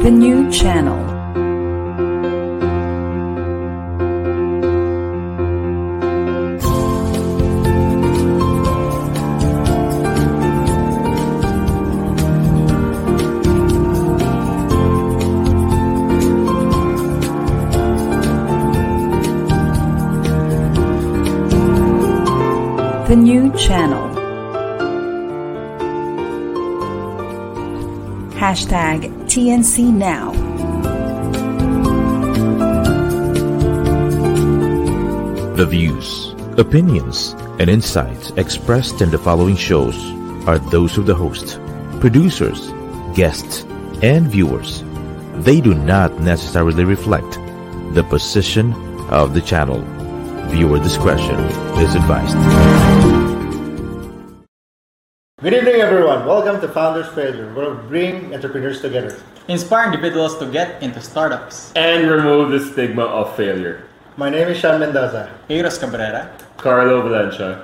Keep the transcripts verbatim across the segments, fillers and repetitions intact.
The new channel. The new channel. Hashtag T N C now. The views, opinions, and insights expressed in the following shows are those of the host, producers, guests, and viewers. They do not necessarily reflect the position of the channel. Viewer discretion is advised. Good evening, everyone. Welcome to Founders Failure, where we bring entrepreneurs together, inspire individuals to get into startups, and remove the stigma of failure. My name is Sean Mendoza. Eros Cabrera, Carlo Valencia.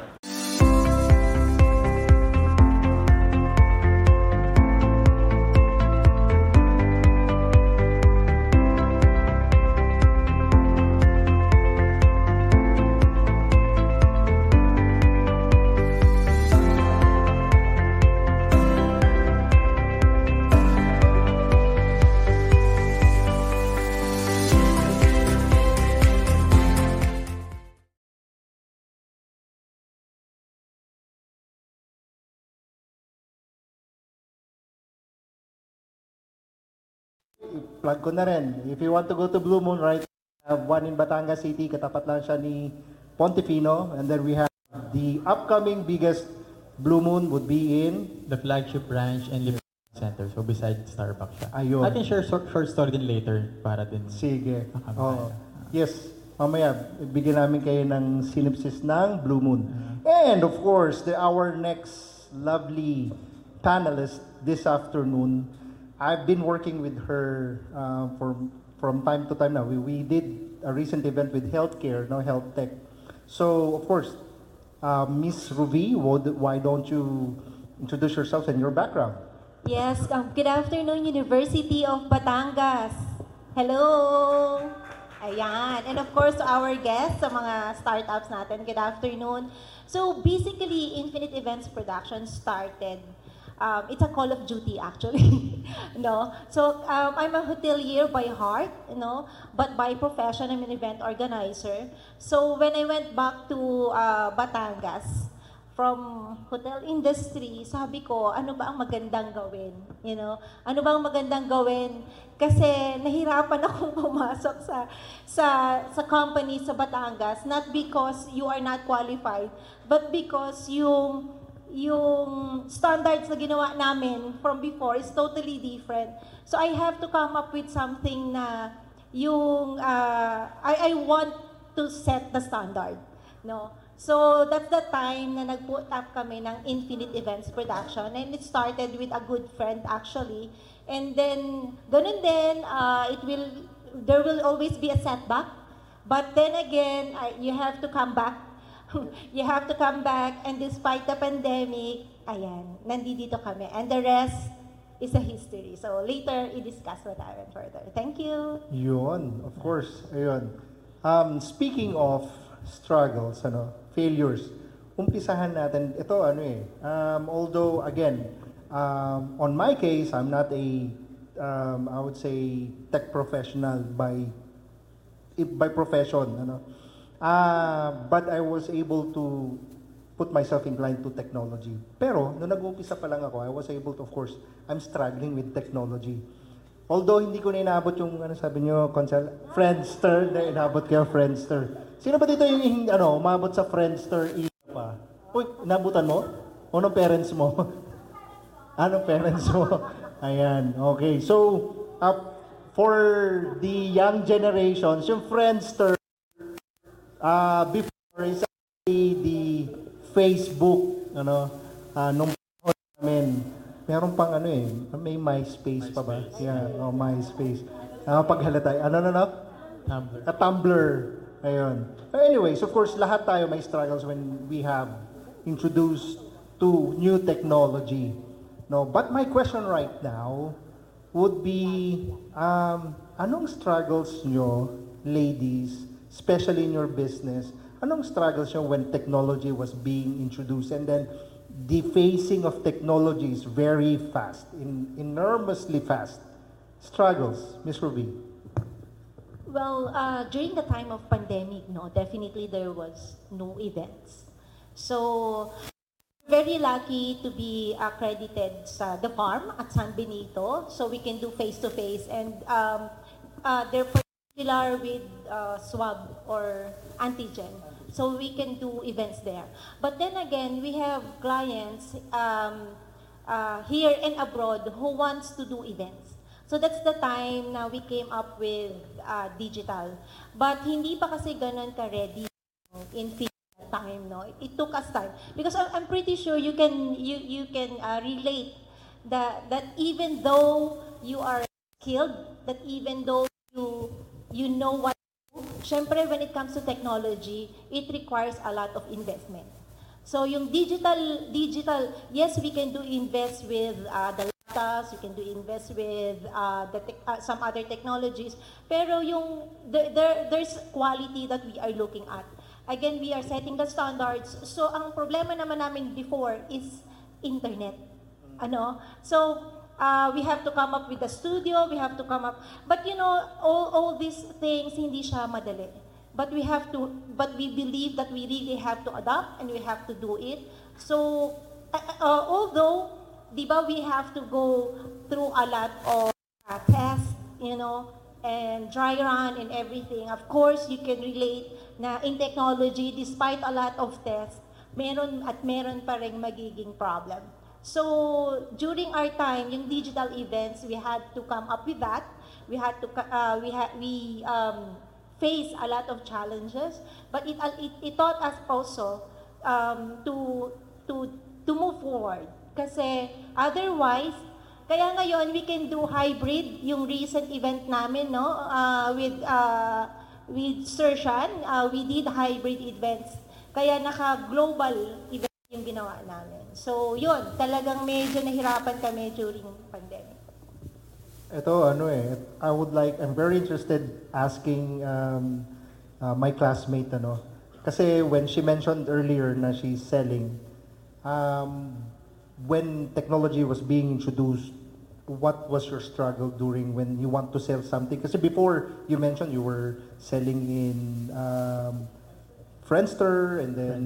Plug ko na rin. If you want to go to Blue Moon, right, we have one in Batangas City, katapat lang siya ni Pontefino. And then we have the upcoming biggest Blue Moon would be in the flagship branch and Liverpool Center. So beside Starbucks siya. Ayun. I can share short, short story din later para din. Sige. Oh. Yes. Mamaya, bigyan namin kayo ng synopsis ng Blue Moon. And of course, the, our next lovely panelist this afternoon, I've been working with her uh, for from time to time now. We, we did a recent event with healthcare, no health tech. So of course, uh, Miss Ruby, why don't you introduce yourself and your background? Yes. Um, good afternoon, University of Batangas. Hello. Ayan. And of course, to our guests sa mga startups natin, good afternoon. So basically, Infinite Events Production started. Um, it's a call of duty, actually. no, so um, I'm a hotelier by heart, you know, but by profession I'm an event organizer. So when I went back to uh, Batangas from hotel industry, sabi ko, ano ba ang magandang gawin? You know, ano ba ang magandang gawin? Kasi nahirapan akong pumasok sa sa sa company sa Batangas, not because you are not qualified, but because yung yung standards na ginawa namin from before is totally different. So I have to come up with something na yung uh, I I want to set the standard, no. So that's the time na nag-put up kami ng Infinite Events Production, and it started with a good friend actually. And then ganun din, uh, it will there will always be a setback, but then again I, you have to come back. You have to come back, and despite the pandemic, ayan, nandito kami. And the rest is a history. So later, i-discuss what happened further. Thank you. Yun, of course. Ayun. Um, speaking of struggles, ano, failures, umpisahan natin, ito ano eh, um, although again, um, on my case, I'm not a, um, I would say, tech professional by, by profession, ano. Uh, but I was able to put myself inclined to technology. Pero, nung nag-uumpisa pa lang ako, I was able to, of course, I'm struggling with technology. Although, hindi ko na inabot yung, ano sabi nyo, Consel, Friendster, na inabot kayo, Friendster. Sino ba dito yung, ano, umabot sa Friendster, iya pa? Uy, inabutan mo? O nung parents mo? Anong parents mo? Ayan, okay. So, uh, for the young generations, yung Friendster, Uh, before is actually the Facebook, ano, uh, nung panahon namin, meron pang ano eh, may MySpace pa ba? Yeah, oh, MySpace. Uh, paghalata, ano na na? Tumblr. A Tumblr. Ayun. But anyways, of course, lahat tayo may struggles when we have introduced to new technology. No, but my question right now would be, um, anong struggles nyo, ladies, especially in your business, anong struggles nyo when technology was being introduced and then the phasing of technology is very fast, in, enormously fast. Struggles, Miss Ruby. Well, uh, during the time of pandemic, no, definitely there was no events. So, very lucky to be accredited sa the farm at San Benito, so we can do face-to-face, and um, uh, they're particular with uh, swab or antigen, so we can do events there. But then again, we have clients um, uh, here and abroad who wants to do events. So that's the time na we came up with uh, digital. But hindi pa kasi ganun ka-ready in physical time, no? It took us time. Because I- I'm pretty sure you can you you can uh, relate that that even though you are skilled, that even though you you know what to do, syempre when it comes to technology, it requires a lot of investment. So yung digital, digital, yes, we can do invest with uh, the laptops, we can do invest with uh, the tech, uh, some other technologies, pero yung, there, there, there's quality that we are looking at. Again, we are setting the standards. So ang problema naman namin before is internet. Ano? So, uh, we have to come up with a studio, we have to come up, but you know, all, all these things, hindi siya madali. But we have to, but we believe that we really have to adapt and we have to do it. So, uh, uh, although, di ba, we have to go through a lot of uh, tests, you know, and dry run and everything. Of course, you can relate na in technology, despite a lot of tests, meron at meron pa rin magiging problem. So, during our time, yung digital events, we had to come up with that. We had to, uh, we had, we, um, face a lot of challenges, but it, it, it taught us also um, to, to, to move forward. Kasi otherwise, kaya ngayon we can do hybrid, yung recent event namin, no, uh, with, uh, with Sir Shan, uh, we did hybrid events. Kaya naka-global event yung ginawa namin. So yun, talagang medyo nahirapan kami during pandemic. Ito, ano eh, I would like, I'm very interested asking um, uh, my classmate, ano, kasi when she mentioned earlier na she's selling, um, when technology was being introduced, what was your struggle during when you want to sell something? Kasi before, you mentioned you were selling in um, Friendster and then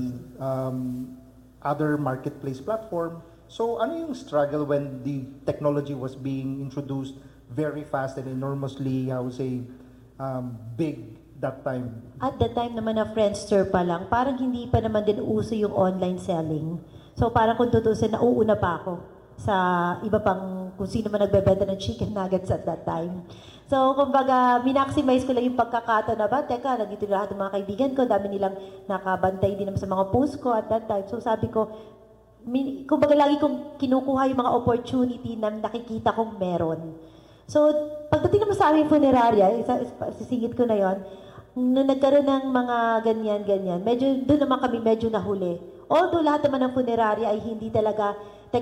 um, other marketplace platform. So, ano yung struggle when the technology was being introduced very fast and enormously, I would say, um, big that time? At that time naman na Friendster pa lang, parang hindi pa naman din uso yung online selling. So parang kung tutusin, nauuna pa ako sa iba pang kung sino man nagbebenta ng chicken nuggets at that time. So kumbaga, minaximize ko lang yung pagkakataon na ba, teka, nandito lahat ng mga kaibigan ko, dami nilang nakabantay din naman sa mga post ko at that time. So sabi ko, min, kumbaga lagi kong kinukuha yung mga opportunity na nakikita kong meron. So, pagdating naman sa aming funeraria, isa, sisingit ko na yon, nung nagkaroon ng mga ganyan-ganyan, medyo, doon naman kami medyo nahuli. Although lahat naman ng funeraria ay hindi talaga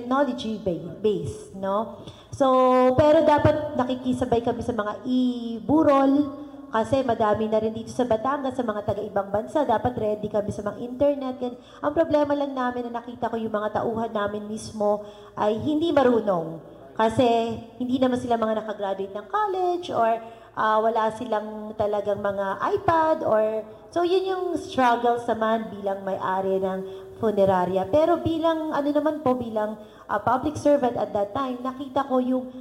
technology-based, no? So, pero dapat nakikisabay kami sa mga e-burol, kasi madami na rin dito sa Batangas, sa mga taga-ibang bansa, dapat ready kami sa mga internet. Ganyan. Ang problema lang namin na nakita ko yung mga tauhan namin mismo ay hindi marunong. Kasi hindi naman sila mga nakagraduate ng college or uh, wala silang talagang mga iPad or... So yun yung struggles naman bilang may-ari ng funeraria. Pero bilang, ano naman po, bilang uh, public servant at that time, nakita ko yung...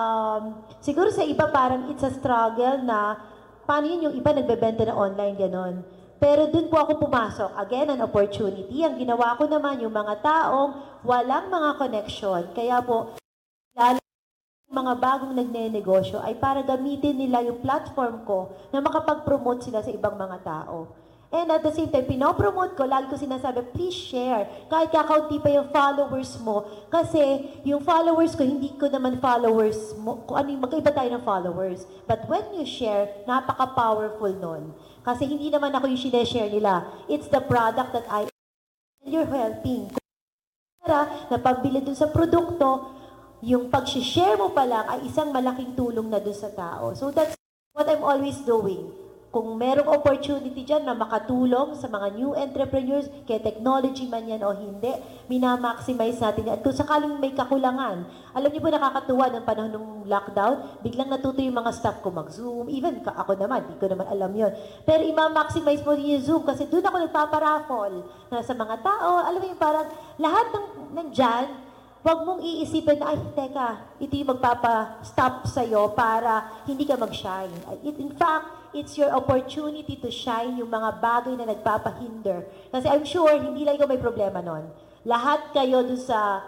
Um, siguro sa iba parang it's a struggle na paano yun yung iba nagbebenta ng online, ganon. Pero dun po ako pumasok. Again, an opportunity. Ang ginawa ko naman yung mga taong walang mga connection. Kaya po, lalo mga bagong nagne-negosyo ay para gamitin nila yung platform ko na makapag-promote sila sa ibang mga tao. And at the same time, pinopromote ko, lagi ko sinasabi, please share. Kahit kakaunti pa yung followers mo. Kasi yung followers ko, hindi ko naman followers mo. Kung ano yung magkaiba tayo ng followers. But when you share, napaka-powerful nun. Kasi hindi naman ako yung sineshare nila. It's the product that I... And you're helping. Para, napabili dun sa produkto, yung pag-share mo pa lang ay isang malaking tulong na dun sa tao. So that's what I'm always doing. Kung merong opportunity dyan na makatulong sa mga new entrepreneurs, kaya technology man yan o hindi, minamaximize natin yan. At kung sakaling may kakulangan, alam niyo po nakakatuwa ng panahon ng lockdown, biglang natuto yung mga staff ko mag-Zoom, even ka, ako naman, di ko naman alam yon. Pero ima-maximize mo din yung Zoom kasi doon ako nagpaparaffle na sa mga tao, alam mo yung parang lahat ng nandyan, huwag mong iisipin na, ay, teka, ito yung magpapa-stop sa'yo para hindi ka mag-shine. It, in fact, it's your opportunity to shine yung mga bagay na nagpapahinder. Kasi I'm sure, hindi lang ikaw may problema nun. Lahat kayo doon sa,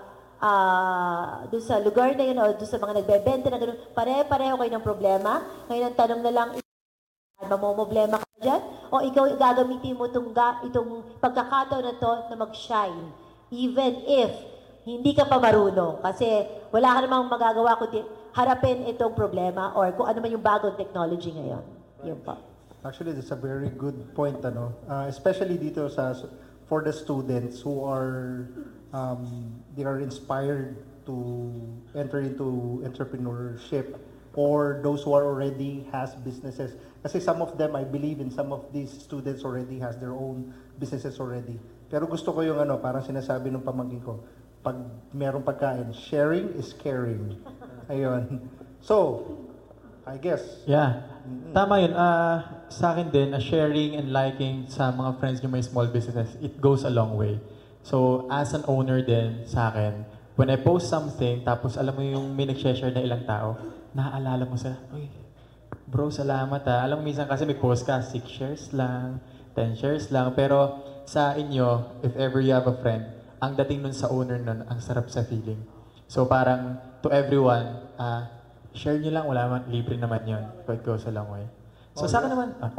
uh, doon sa lugar na yun o doon sa mga nagbebenta na gano'n, pare-pareho kayo ng problema. Ngayon, ang tanong na lang, mamomblema ka dyan? O ikaw gagamitin mo itong, itong pagkakataon na to na mag-shine. Even if hindi ka pa marunong kasi wala ka namang magagawa kundi harapin itong problema or kung ano man yung bagong technology ngayon. Yun pa. Actually, that's a very good point, ano? Uh, especially dito sa for the students who are um, they are inspired to enter into entrepreneurship or those who are already has businesses. Kasi some of them, I believe in some of these students already has their own businesses already. Pero gusto ko yung ano, parang sinasabi ng pamangkin ko, pag merong pagkain, sharing is caring. Ayun. So, I guess. Yeah. Tama yun. Uh, sa akin din, uh, sharing and liking sa mga friends nyo may small businesses, it goes a long way. So, as an owner din sa akin, when I post something, tapos alam mo yung may nag-share na ilang tao, naaalala mo sa, uy, bro, salamat ah. Alam mo, minsan kasi may post ka, six shares lang, ten shares lang. Pero sa inyo, if ever you have a friend, ang dating nun sa owner nun, ang sarap sa feeling. So parang, to everyone, uh, share nyo lang, wala man, libre naman yun. But it goes a long way. So oh, sa akin yeah. naman, ah,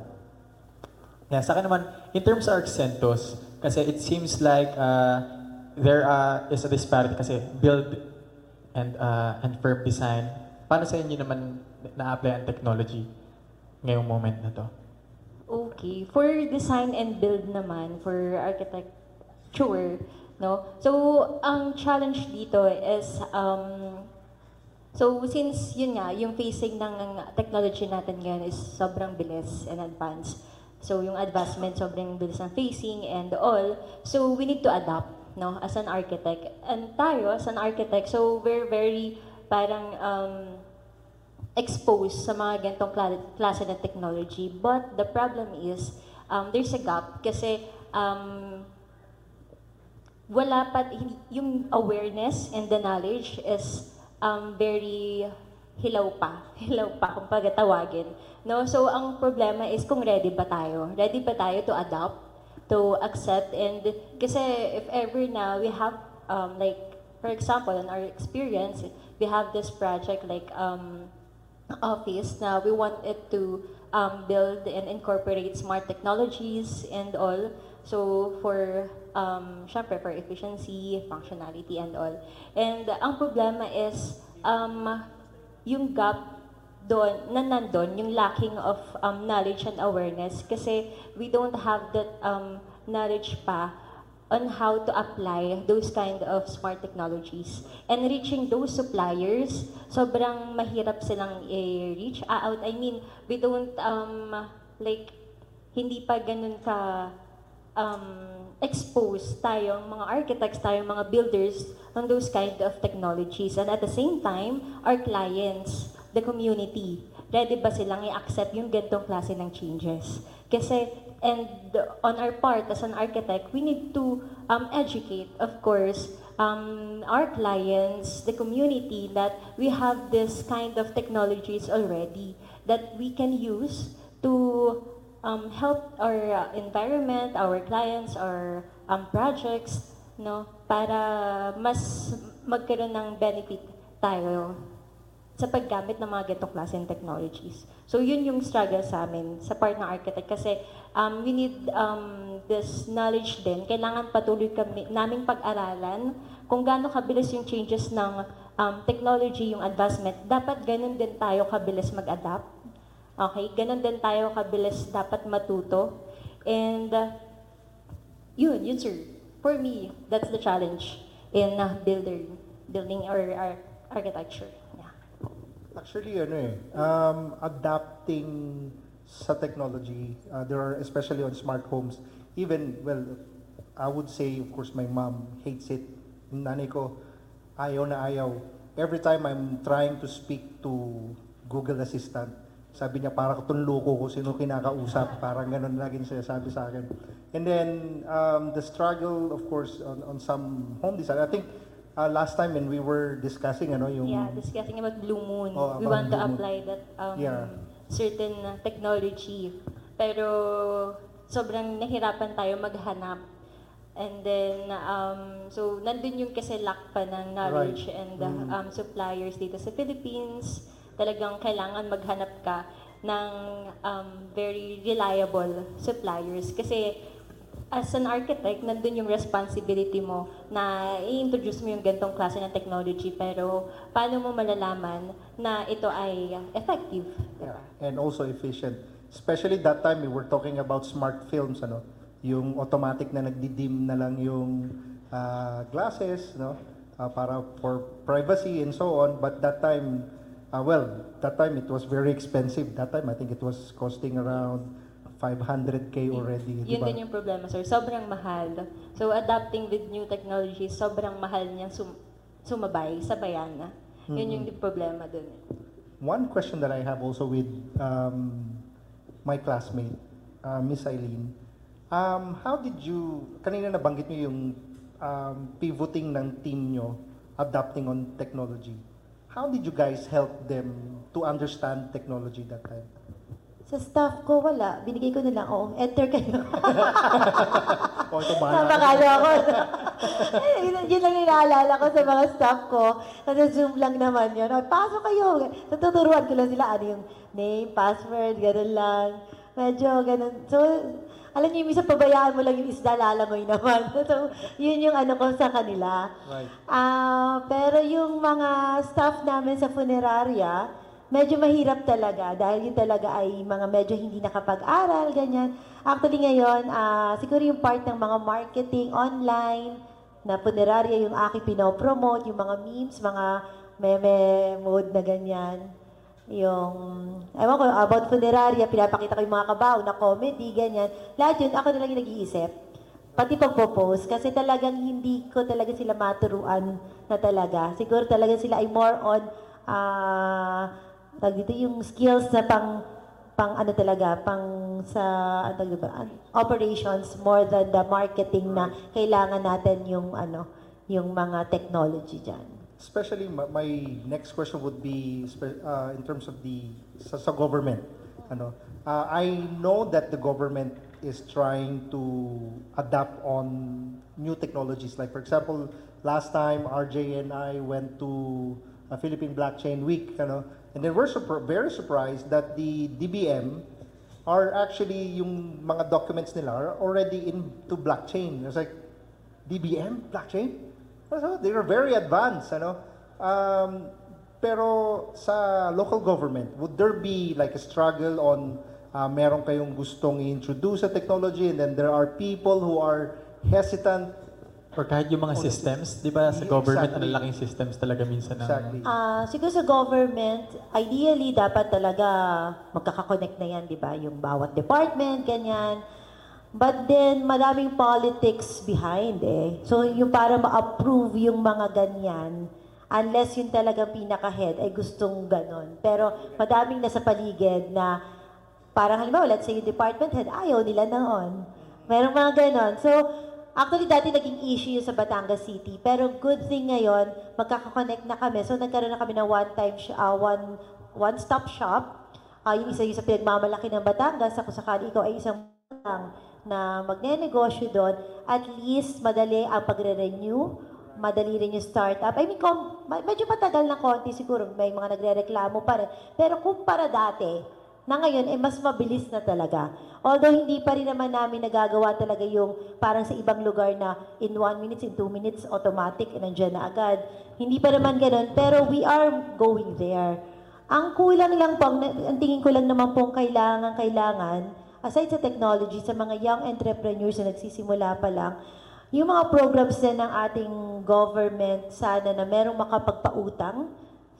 yeah, sa akin naman, in terms of Arccentos, kasi it seems like uh, there uh, is a disparity kasi build and uh, and firm design. Paano sa inyo naman na-apply ang technology ngayong moment na to? Okay. For design and build naman, for architecture, no? So, ang challenge dito is, um, so since yun nga, yung facing ng technology natin ngayon is sobrang bilis and advanced. So, yung advancement, sobrang bilis ng facing and all. So, we need to adapt, no? As an architect. And tayo, as an architect, so we're very, parang, um, exposed sa mga ganitong klase ng technology. But the problem is, um, there's a gap kasi, um, wala pa, yung awareness and the knowledge is um, very hilaw pa. Hilaw pa, kung pagatawagin. No? So, ang problema is kung ready ba tayo? Ready ba tayo to adopt, to accept, and kasi if ever na we have, um, like, for example, in our experience, we have this project like um, office na we want it to um, build and incorporate smart technologies and all. So, for Um, syempre, for efficiency, functionality, and all. And uh, ang problema is, um, yung gap doon, na nandun, yung lacking of um, knowledge and awareness, kasi we don't have that um, knowledge pa on how to apply those kind of smart technologies. And reaching those suppliers, sobrang mahirap silang i-reach out. I mean, we don't, um, like, hindi pa ganun ka, um, exposed tayong mga architects, tayong mga builders on those kind of technologies. And at the same time, our clients, the community, ready ba silang i-accept yung ganitong klase ng changes? Kasi, and on our part as an architect, we need to um, educate, of course, um, our clients, the community, that we have this kind of technologies already that we can use to Um, help our uh, environment, our clients, our um, projects, no, para mas magkaroon ng benefit tayo sa paggamit ng mga ganitong klaseng technologies. So yun yung struggle sa amin, sa part ng architect, kasi um, we need um, this knowledge din. Kailangan patuloy kami, naming pag-aralan kung gaano kabilis yung changes ng um, technology, yung advancement. Dapat ganun din tayo kabilis mag-adapt. Okay, ganun din tayo kabilis dapat matuto. And uh, yun, yun sir. For me, that's the challenge in uh, builder, building or, or architecture. Yeah. Actually, ano eh, um, adapting sa technology, uh, there are, especially on smart homes, even, well, I would say, of course, my mom hates it. Yung nanay ko, ayaw na ayaw. Every time I'm trying to speak to Google Assistant, sabi niya, para itong loko ko, sino kinakausap, parang ganun laging siya sabi sa akin. And then, um, the struggle, of course, on, on some home design, I think, uh, last time when we were discussing, ano, yung... Yeah, discussing about Blue Moon. Oh, We about want to Blue Moon. apply that um, Yeah. certain uh, technology. Pero sobrang nahirapan tayo maghanap. And then, um, so nandun yung kasi lack pa ng knowledge Right. and uh, Mm. um, suppliers dito sa Philippines. Talagang kailangan maghanap ka ng um, very reliable suppliers. Kasi as an architect, nandun yung responsibility mo na i-introduce mo yung gantong klase ng technology, pero paano mo malalaman na ito ay effective? Yeah, and also efficient. Especially that time we were talking about smart films, ano, yung automatic na nagdi-dim na lang yung uh, glasses, no, uh, para for privacy and so on. But that time, uh, well, that time it was very expensive. That time I think it was costing around five hundred K already. Yun diba? din yung problema, sir. Sobrang mahal. So, adapting with new technology, sobrang mahal niyang sum- sumabay, sabayan na. Yun yung problema dun. One question that I have also with um, my classmate, uh, Miss Eileen, um, how did you, kanina nabanggit niyo yung um, pivoting ng team nyo, adapting on technology. How did you guys help them to understand technology that time? Sa staff ko, wala. Binigay ko na lang, oh, enter kayo. O ito bahala. Napakalo ako. yun, yun lang yung naalala ko sa mga staff ko. Nasa Zoom lang naman yun. Oh, pasok kayo. Natuturuan ko lang sila ano yung name, password, gano'n lang. Medyo gano'n. So, alam niyo, minsan pabayaan mo lang yung isda, lalangoy naman. So, yun yung ano ko sa kanila. Right. Ah, pero yung mga staff namin sa funeraria, medyo mahirap talaga dahil yun talaga ay mga medyo hindi nakapag-aral, ganyan. Actually ngayon, ah, siguro yung part ng mga marketing online, na funeraria yung aking pinopromote, yung mga memes, mga meme mode na ganyan. Yung, ewan ko, about funeraria, pinapakita ko yung mga kabaw na comedy, ganyan. Lahat yun, ako na lang yung nag-iisip. Pati pagpo-post, kasi talagang hindi ko talaga sila maturuan na talaga. Siguro talaga sila ay more on, ah, tag dito yung skills na pang pang ano talaga, pang sa ano tawag ba, operations more than the marketing na kailangan natin yung ano, yung mga technology diyan. Especially, ma- my next question would be spe- uh, in terms of the sa, sa government. Ano, uh, I know that the government is trying to adapt on new technologies. Like for example, last time R J and I went to a Philippine Blockchain Week, ano, and then we're surpr- very surprised that the D B M are actually yung mga documents nila are already into blockchain. It's like D B M blockchain. So they are very advanced, ano? Um, pero sa local government, would there be like a struggle on uh, meron kayong gustong i-introduce sa technology and then there are people who are hesitant? Or kahit yung mga Oh, systems, di ba sa Yeah, government, exactly. ang laking systems talaga minsan ng... Exactly. Ah, siguro sa government, ideally dapat talaga magkaka-connect na yan, di ba? Yung bawat department, ganyan. But then, maraming politics behind eh. So, yung para ma-approve yung mga ganyan, unless yung talagang pinaka-head ay gustong ganon. Pero madaming nasa paligid na parang halimbawa, let's say yung department head, ayaw nila noon. Merong mga ganon. So, actually, dati naging issue yun sa Batangas City. Pero good thing ngayon, magkaka-connect na kami. So, nagkaroon na kami ng one-time, sh- uh, one, one-stop shop. Uh, yung isa yung sa pinagmamalaki ng Batangas, ako sakali ikaw ay isang lang na magne-negosyo doon, at least madali ang pagre-renew, madali rin yung startup. I mean, kung, medyo matagal na konti siguro, may mga nagre-reklamo pa rin. Pero kumpara dati, na ngayon, eh, mas mabilis na talaga. Although hindi pa rin naman namin nagagawa talaga yung parang sa ibang lugar na in one minute, in two minutes, automatic, and nandiyan na agad. Hindi pa naman ganun, pero we are going there. Ang kulang lang po, ang, ang tingin ko lang naman pong kailangan, kailangan, aside sa technology, sa mga young entrepreneurs na nagsisimula pa lang, yung mga programs na ng ating government, sana na merong makapagpautang,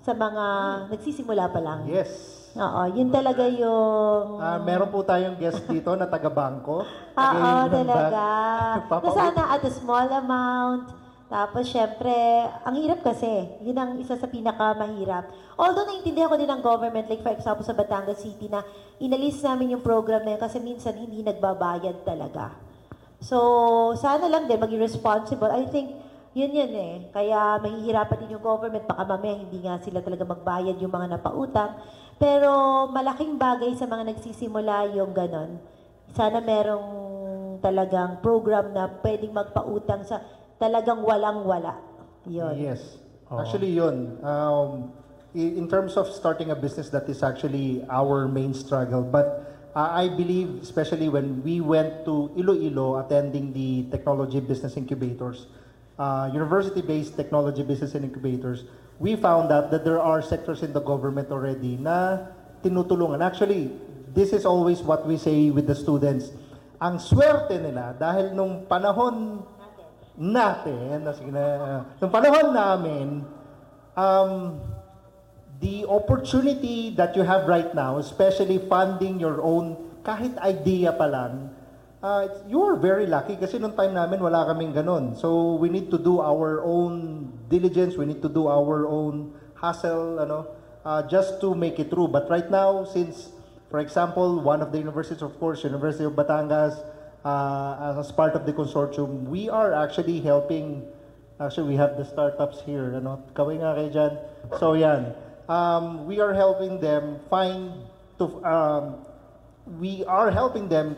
sa mga nagsisimula pa lang. Yes. Oo, yun talaga yung... Ah, meron po tayong guest dito na taga-bangko. Oo, Taga-Union Bank. talaga. Papa- Na sana at a small amount. Tapos, syempre, ang hirap kasi. Yun ang isa sa pinakamahirap. Although, naiintindihan ko din ng government, like for example, sa Batangas City, na inalis namin yung program na yun kasi minsan hindi nagbabayad talaga. So, sana lang din maging responsible. I think, yun yun eh. Kaya mahihirapan din yung government. Baka mamaya hindi nga sila talaga magbayad yung mga napautang. Pero malaking bagay sa mga nagsisimula yung ganon. Sana merong talagang program na pwedeng magpautang sa talagang walang-wala. Yun. Yes. Actually, yun. Um, i- in terms of starting a business, that is actually our main struggle. But uh, I believe, especially when we went to Iloilo attending the technology business incubators, uh, university-based technology business incubators, we found out that there are sectors in the government already na tinutulungan. Actually, this is always what we say with the students. Ang swerte nila, dahil nung panahon natin, na, sige na, nung panahon namin, um, the opportunity that you have right now, especially funding your own, kahit idea pa lang, uh, you are very lucky kasi nung time namin wala kaming ganun. So we need to do our own diligence, we need to do our own hustle, ano, uh, just to make it through. But right now, since, for example, one of the universities, of course, University of Batangas, uh, as part of the consortium, we are actually helping, actually we have the startups here, ano, kaway nga kayo dyan. So yan, um, we are helping them find, to, um, we are helping them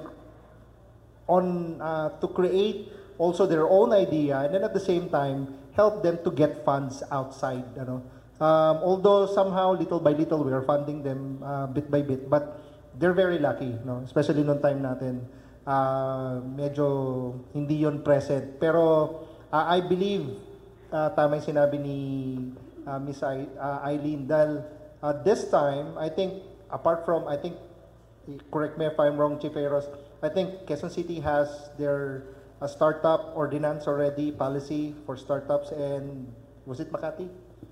on uh, to create also their own idea, and then at the same time help them to get funds outside, ano. Um, although somehow little by little we are funding them uh, bit by bit, but they're very lucky, no, especially nung time natin, uh, medyo hindi yon present, pero uh, I believe uh, tama yung sinabi ni uh, Miss I, uh, Eileen, dahil uh, this time I think apart from, I think, correct me if I'm wrong, Chief Eros, I think Quezon City has their uh, startup ordinance already, policy for startups, and was it Makati?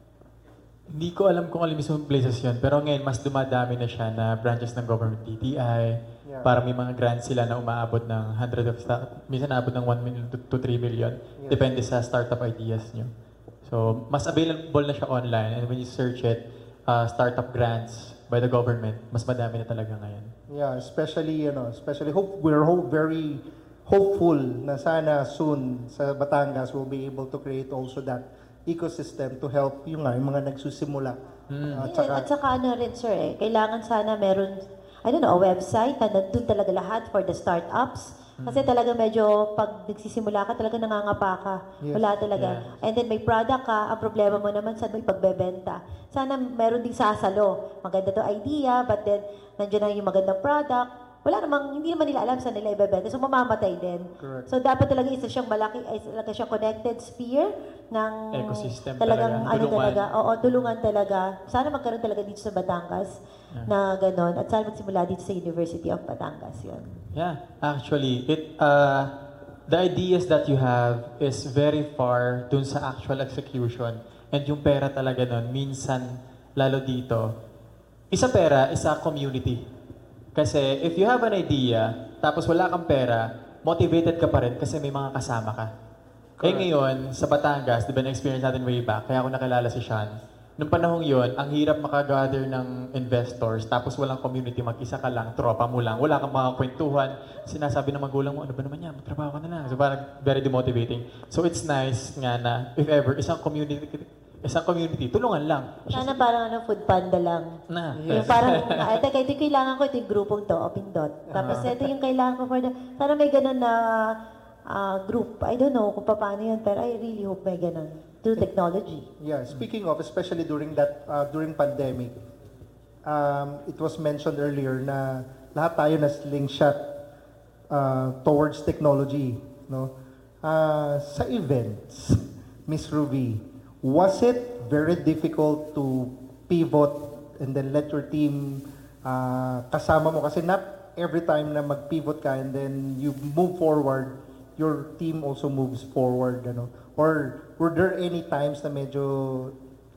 Hindi ko alam kung alin mismong places yun, pero ngayon mas dumadami na siya na branches ng government, D T I, Yeah. para may mga grants sila na umaabot ng hundred of, minsan naabot ng one million to, to three million, Yes. depende sa startup ideas nyo. So, mas available na siya online, and when you search it, uh, startup grants by the government, mas madami na talaga ngayon. Yeah, especially, you know, especially hope we're hope very hopeful na sana soon sa Batangas we'll be able to create also that ecosystem to help yung nga, yung mga nagsusimula. Mm. Uh, Yeah, at saka ano rin sir eh, kailangan sana meron, I don't know, a website na nandun talaga lahat for the startups. Kasi talaga medyo pag nagsisimula ka, talaga nangangapa ka. Yes. Wala talaga. Yeah. And then may product ka, ang problema mo naman saan mo ipagbebenta. Sana meron ding sasalo. Maganda to idea, but then nandiyan na yung magandang product. Wala namang, hindi naman nila alam saan nila ibebenta. So mamamatay din. Correct. So dapat talaga isa siyang malaki, isa talaga siyang connected sphere ng Ecosystem talagang talaga. ano Tulungan. talaga. Oo, tulungan talaga. Sana magkaroon talaga dito sa Batangas na gano'n. At sana magsimula dito sa University of Batangas yun. Yeah, actually, it uh, the ideas that you have is very far dun sa actual execution. And yung pera talaga nun, minsan, lalo dito, isa pera, isa community. Kasi if you have an idea, tapos wala kang pera, motivated ka pa rin kasi may mga kasama ka. Eh ngayon, sa Batangas, di ba na-experience natin way back, kaya ako nakilala si Sean. Noong panahong yon, ang hirap makagather ng investors, tapos walang community, mag-isa ka lang, tropa mo lang, wala kang mga kwentuhan, sinasabi ng magulang mo, ano ba naman yan, magtrabaho ka na lang. So parang very demotivating. So it's nice nga na, if ever, isang community, isang community, tulungan lang. Sana parang ano, food panda lang. Na. Yung parang, ah, ito, ito yung kailangan ko, ito yung grupong to, Open Dot. Tapos ito yung kailangan ko for the, sana may ganun na ah, group. I don't know kung paano yun, pero I really hope may ganun. Through technology. Yeah, speaking of, especially during that, uh, during pandemic, um, it was mentioned earlier na lahat tayo na slingshot uh, towards technology, no? Uh, sa events, Miss Ruby, was it very difficult to pivot and then let your team uh, kasama mo? Kasi not every time na mag-pivot ka and then you move forward, your team also moves forward, ano? Or were there any times na medyo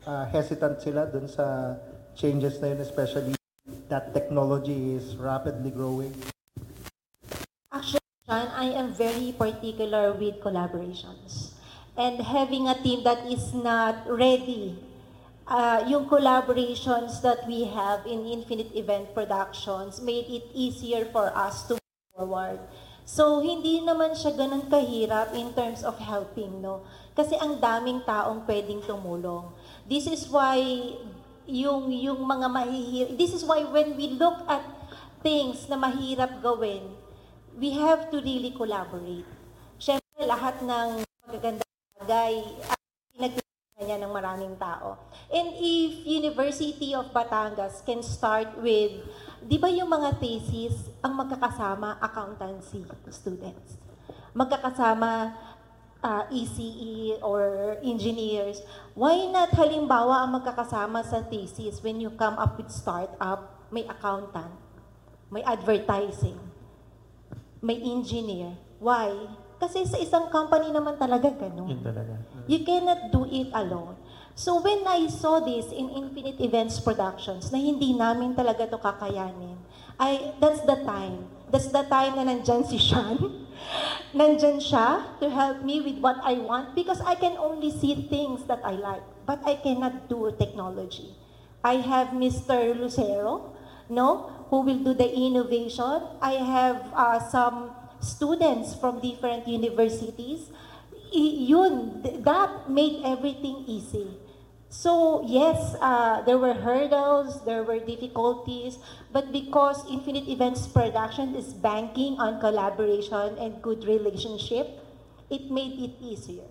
uh, hesitant sila dun sa changes na yun, especially that technology is rapidly growing? Actually, Sean, I am very particular with collaborations. And having a team that is not ready, uh, yung collaborations that we have in Infinite Event Productions made it easier for us to move forward. So, hindi naman siya ganun kahirap in terms of helping, no? Kasi ang daming taong pwedeng tumulong. This is why yung, yung mga mahihirap, this is why when we look at things na mahirap gawin, we have to really collaborate. Siyempre, lahat ng magagandang bagay ay pinagtutulungan niya ng maraming tao. And if University of Batangas can start with, di ba yung mga thesis, ang magkakasama, accountancy students. Magkakasama, uh, E C E or engineers. Why not halimbawa ang magkakasama sa thesis when you come up with startup, may accountant, may advertising, may engineer. Why? Kasi sa isang company naman talaga ganun. Yun talaga. You cannot do it alone. So when I saw this in Infinite Events Productions, na hindi namin talaga to kakayanin, I, that's the time. That's the time na nandyan si Sean. Nandyan siya to help me with what I want because I can only see things that I like, but I cannot do technology. I have Mister Lucero, no, who will do the innovation. I have uh, some students from different universities. I, yun, th- that made everything easy. So yes, uh, there were hurdles, there were difficulties, but because Infinite Events Production is banking on collaboration and good relationship, it made it easier.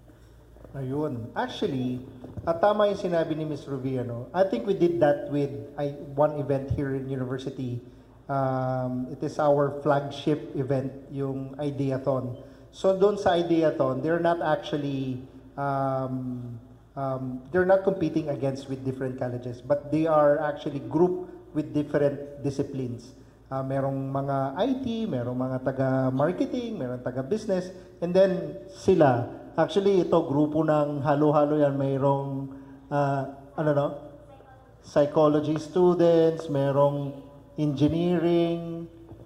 Ayun. Actually, at tama yung sinabi ni Miz Ruby, ano? I think we did that with I, one event here in university. Um, it is our flagship event, yung Ideathon. So doon sa Ideathon, they're not actually, um, um, they're not competing against with different colleges, but they are actually grouped with different disciplines. Uh, merong mga I T, merong mga taga-marketing, merong taga-business, and then sila, actually ito grupo ng halo-halo yan, mayroong, uh, ano no? Psychology students, merong engineering,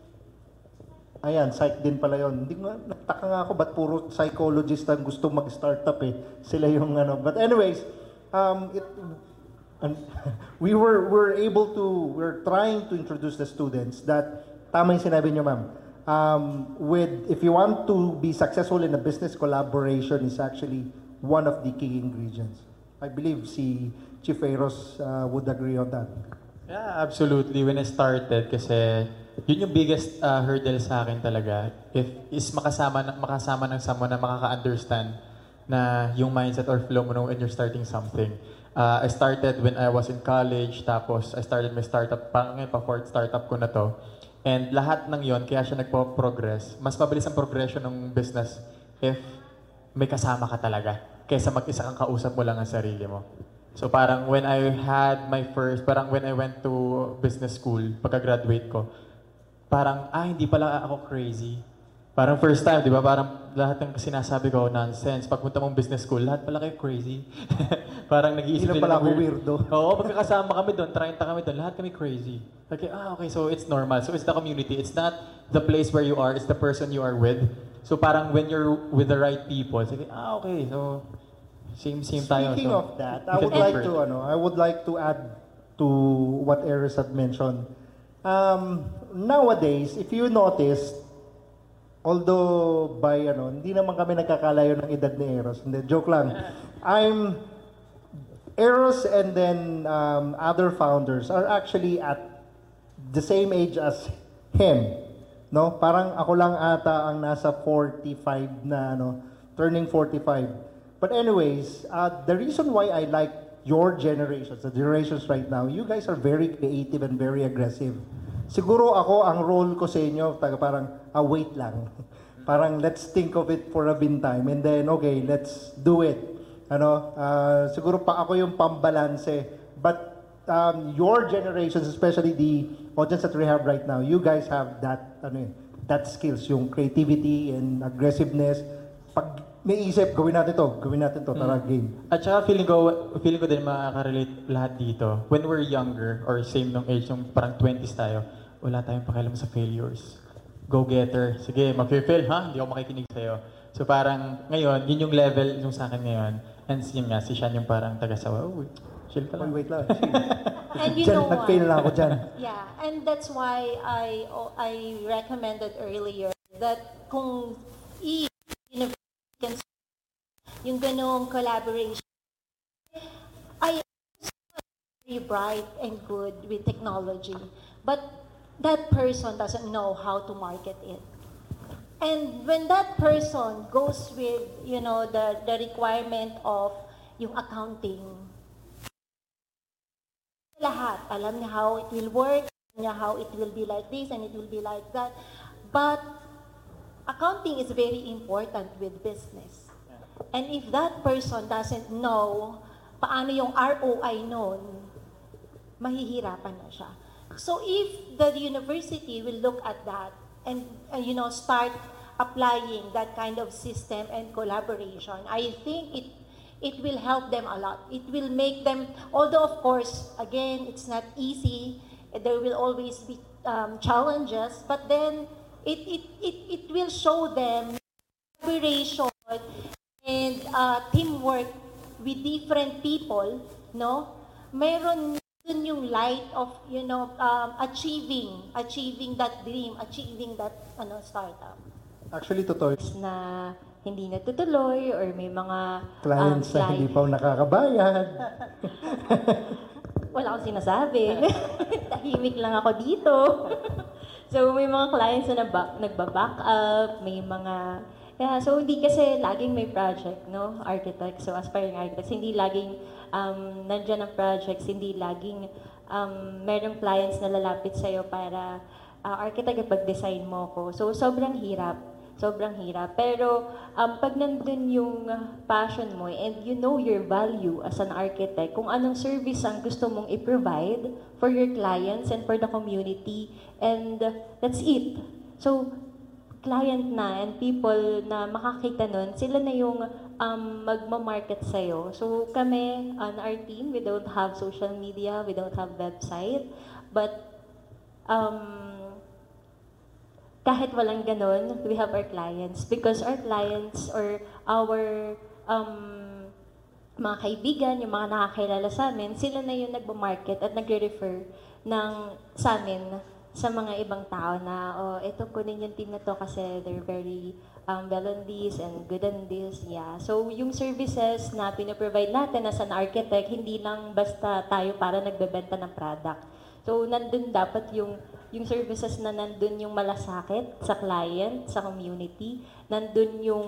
ayan, psych din pala yun. Hindi nga, nataka nga ako, ba't puro psychologist ang gusto mag-startup eh. Sila yung ano. But anyways, um, it, and we were, were able to, we're trying to introduce the students that, tama yung sinabi niyo ma'am, um, with, if you want to be successful in a business, collaboration is actually one of the key ingredients. I believe si Chief Eros uh, would agree on that. Yeah, absolutely. When I started, kasi yun yung biggest uh, hurdle sa akin talaga. If is makasama na, makasama ng someone na makaka-understand na yung mindset or flow mo when you're starting something. Uh, I started when I was in college, tapos I started my startup, parang ngayon pa fourth startup ko na to. And lahat ng yon kaya siya nagpo-progress. Mas mabilis ang progression ng business if may kasama ka talaga. Kaysa mag-isa kang kausap mo lang ang sarili mo. So parang when I had my first, parang when I went to business school, pagka-graduate ko, parang, ah, hindi pala ako crazy. Parang first time, di ba? Parang lahat ng sinasabi ko, nonsense. Pagpunta mong business school, lahat pala kayo crazy. Parang nag-iisip Hindi din pala ako ako weirdo. Oo, pagkakasama kami doon, treinta kami doon, lahat kami crazy. Like, ah, okay, so it's normal. So it's the community. It's not the place where you are, it's the person you are with. So parang when you're with the right people, it's like, ah, okay, so same same tayo. Speaking so, of that, I would like to ano, I would like to add to what Eris had mentioned. Um, nowadays, if you notice, although by ano, hindi naman kami nagkakalayo ng edad ni Eros. Hindi, joke lang. I'm Eros and then um, other founders are actually at the same age as him. No? Parang ako lang ata ang nasa forty-five na ano, turning forty-five. But anyways, uh, the reason why I like your generations, the generations right now, you guys are very creative and very aggressive. Siguro ako, ang role ko sa inyo, taga parang, ah, wait lang. Parang, let's think of it for a bin time. And then, okay, let's do it. Ano, uh, siguro pa ako yung pambalanse. But um, your generations, especially the audience that we have right now, you guys have that, ano, that skills, yung creativity and aggressiveness. Pag may isip, gawin natin to, gawin natin to, tara, game. At saka feeling ko, feeling ko din makaka-relate lahat dito. When we're younger, or same nung age, yung parang twenties tayo, wala tayong pakialam sa failures. Go-getter. Sige, mag-fail ha? Hindi ako makikinig sa'yo. So parang ngayon, yun yung level yung sa akin ngayon. And yun nga, si Sean yung parang taga-sawa. Oh, wait, chill ka lang. Wait, wait lang. And you Dyan, know what? nag-fail na ako dyan. Yeah, and that's why I oh, I recommended earlier that kung i yung ganong collaboration, I very bright and good with technology, but that person doesn't know how to market it. And when that person goes with, you know, the, the requirement of yung accounting, lahat, alam niya how it will work, alam niya how it will be like this and it will be like that. But accounting is very important with business. And if that person doesn't know paano yung R O I nun, mahihirapan na siya. So if the university will look at that and, uh, you know, start applying that kind of system and collaboration, I think it it will help them a lot. It will make them, although of course, again, it's not easy, there will always be um, challenges, but then it, it, it, it will show them collaboration and uh, teamwork with different people, no? Mayroon dun yung light of, you know, um, achieving, achieving that dream, achieving that ano startup. Actually, totoo. Na hindi natutuloy or may mga Clients um, na hindi pa nakakabayad. Wala akong sinasabi. Tahimik lang ako dito. So may mga clients na nagba- nagba-back up, may mga yeah, so hindi kasi laging may project, no? Architects, so aspiring architects, hindi laging um, nandiyan ang projects, hindi laging um, merong clients na lalapit sa'yo para uh, architect, ipag-design mo ko. So sobrang hirap. Sobrang hirap. Pero um, pag nandun yung passion mo and you know your value as an architect, kung anong service ang gusto mong i-provide for your clients and for the community, and uh, that's it. So, client na and people na makakita nun, sila na yung um, magmamarket sa'yo. So, kami on our team, we don't have social media, we don't have website, but um, kahit walang ganon, we have our clients because our clients or our um, mga kaibigan, yung mga nakakilala sa amin, sila na yung nagmamarket at nagre-refer ng sa amin sa mga ibang tao na, oh, ito kunin yung team na to kasi they're very um, well on this and good on this. Yeah. So, yung services na pinaprovide natin as an architect, hindi lang basta tayo para nagbebenta ng product. So, nandun dapat yung yung services na nandun yung malasakit sa client, sa community, nandun yung,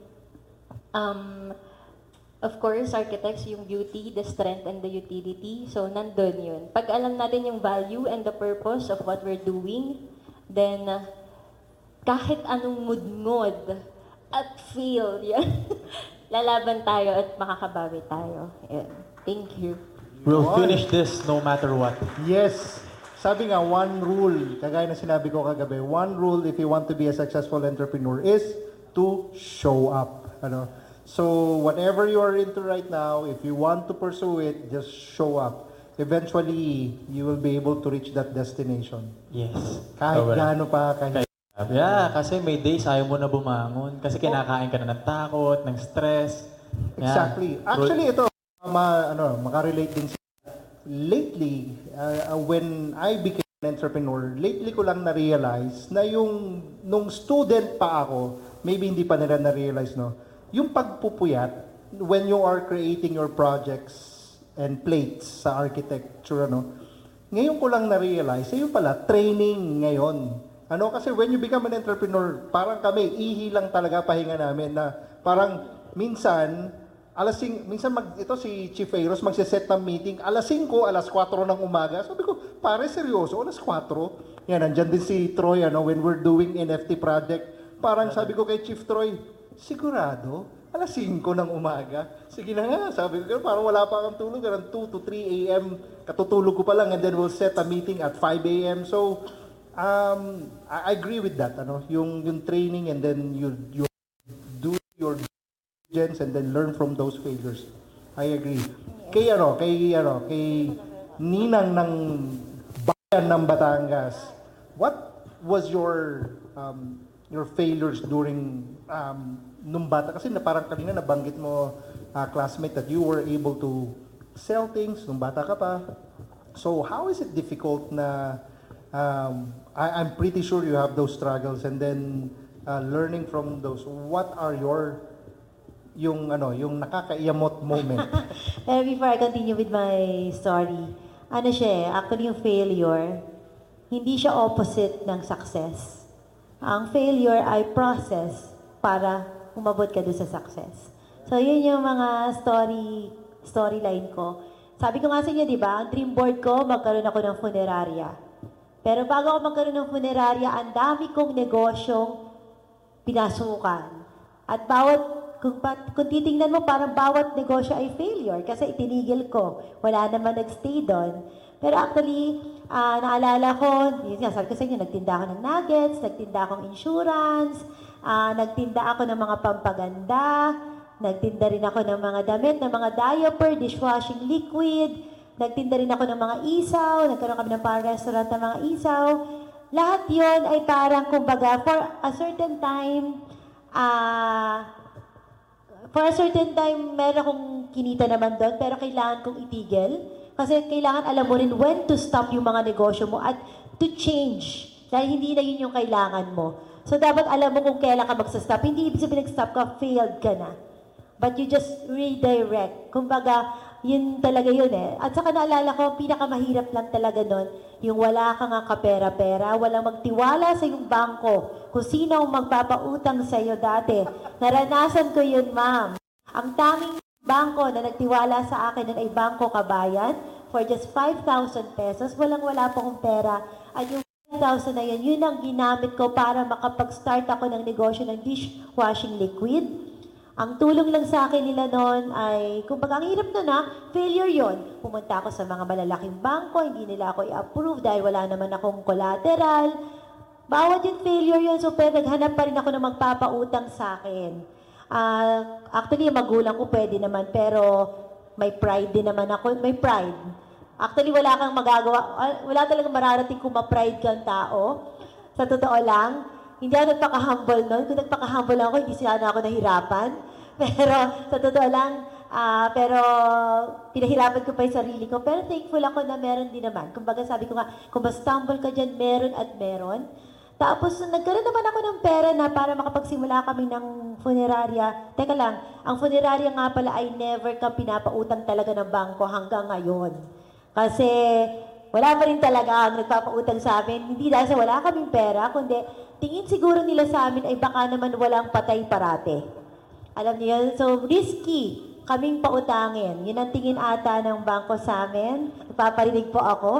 um, of course, architects, yung beauty, the strength, and the utility. So, nandun yun. Pag alam natin yung value and the purpose of what we're doing, then, uh, kahit anong mood-mood at feel, yan, lalaban tayo at makakabawi tayo. Yan. Thank you. We'll finish this no matter what. Yes. Sabi nga, one rule, kagaya na sinabi ko kagabi, one rule if you want to be a successful entrepreneur is to show up. Ano? So, whatever you are into right now, if you want to pursue it, just show up. Eventually, you will be able to reach that destination. Yes. Kahit Oh, well. gaano pa, kahit... Yeah, kasi may days ayaw mo na bumangon. Kasi kinakain ka na ng takot, ng stress. Yeah. Exactly. Actually, ito, ma, ano, makarelate din sa lately, uh, when I became an entrepreneur, lately ko lang na-realize na yung, nung student pa ako, maybe hindi pa nila na-realize, no? Yung pagpupuyat, when you are creating your projects and plates sa architecture, ano? Ngayon ko lang na-realize, eh, yung pala, training ngayon. Ano, kasi when you become an entrepreneur, parang kami, ihi lang talaga pahinga namin na parang minsan, alas sing, minsan mag, ito si Chief Ayros magsiset ng meeting, alas singko, alas kwatro ng umaga. Sabi ko, pare, seryoso, alas kwatro? Yan, nandyan din si Troy, ano, when we're doing N F T project. Parang sabi ko kay Chief Troy, sigurado? alas singko ng umaga? Sige na nga, sabi ko, parang wala pa kang tulog, around two to three a m, katutulog ko pa lang, and then we'll set a meeting at five a m So, um, I agree with that, ano, yung, yung training, and then you, you do your experience and then learn from those failures. I agree. Kay ano, kay ano, kay Ninang ng bayan ng Batangas, what was your um, your failures during um, nung bata? Kasi na parang kanina nabanggit mo, uh, classmate, that you were able to sell things nung bata ka pa. So how is it difficult na um, I, I'm pretty sure you have those struggles and then uh, learning from those. What are your yung ano, yung nakakaiyamot moment? Pero before I continue with my story, ano siya eh, actually yung failure, hindi siya opposite ng success. Ang failure ay process para umabot ka doon sa success. So yun yung mga story, storyline ko. Sabi ko nga sa inyo, di ba, ang dream board ko, magkaroon ako ng funeraria. Pero bago ako magkaroon ng funeraria, ang dami kong negosyong pinasukan. At bawat Kung, kung titingnan mo, parang bawat negosyo ay failure kasi itinigil ko. Wala naman nagstay doon. Pero actually, uh, naalala ko, yun nga, sabi ko sa inyo, nagtinda ako ng nuggets, nagtinda akong insurance, uh, nagtinda ako ng mga pampaganda, nagtinda rin ako ng mga damit, ng mga diaper, dishwashing liquid, nagtinda rin ako ng mga isaw, nagkaroon kami ng parang restaurant ng mga isaw. Lahat yon ay parang, kumbaga, for a certain time, ah, uh, For a certain time, meron akong kinita naman doon, pero kailangan kong itigil. Kasi kailangan alam mo rin when to stop yung mga negosyo mo at to change. Dahil hindi na yun yung kailangan mo. So, dapat alam mo kung kailan ka magsa-stop. Hindi ibig sabihin nag-stop ka, failed ka na. But you just redirect. Kumbaga, yun talaga yun eh. At saka naalala ko, pinakamahirap lang talaga nun, yung wala kang nga kapera-pera, walang magtiwala sa yung bangko, kung sino ang magpapautang sa iyo dati. Naranasan ko yun, ma'am. Ang tanging bangko na nagtiwala sa akin nun ay Bangko Kabayan for just five thousand pesos. Walang-wala pa akong pera. At yung five thousand na yun, yun ang ginamit ko para makapag-start ako ng negosyo ng dishwashing liquid. Ang tulong lang sa akin nila noon ay, kumbaga, ang hirap na na, failure yon. Pumunta ako sa mga malalaking bangko, hindi nila ako i-approve dahil wala naman akong collateral. Bawat yung failure yon, so pero naghanap pa rin ako na magpapautang sa akin. Uh, actually, yung magulang ko pwede naman, pero may pride din naman ako, may pride. Actually, wala kang magagawa, wala talagang mararating kung ma-pride kang tao. Sa totoo lang, hindi ako nagpaka-humble nun. Kung nagpaka-humble ako, hindi sana ako nahirapan. Pero, sa totoo lang, uh, pero pinahirapan ko pa yung sarili ko. Pero thankful ako na meron din naman. Kumbaga sabi ko nga, kung ma-stumble ka dyan, meron at meron. Tapos, nagkaroon naman ako ng pera na para makapagsimula kami ng funeraria. Teka lang, ang funeraria nga pala ay never ka pinapautang talaga ng bangko hanggang ngayon. Kasi, wala pa rin talaga ang nagpapautang sa amin. Hindi dahil sa wala kaming pera, kundi tingin siguro nila sa amin ay baka naman walang patay parate. Alam niyo yun? So, risky kaming pautangin. Yun ang tingin ata ng bangko sa amin. Nagpaparinig po ako.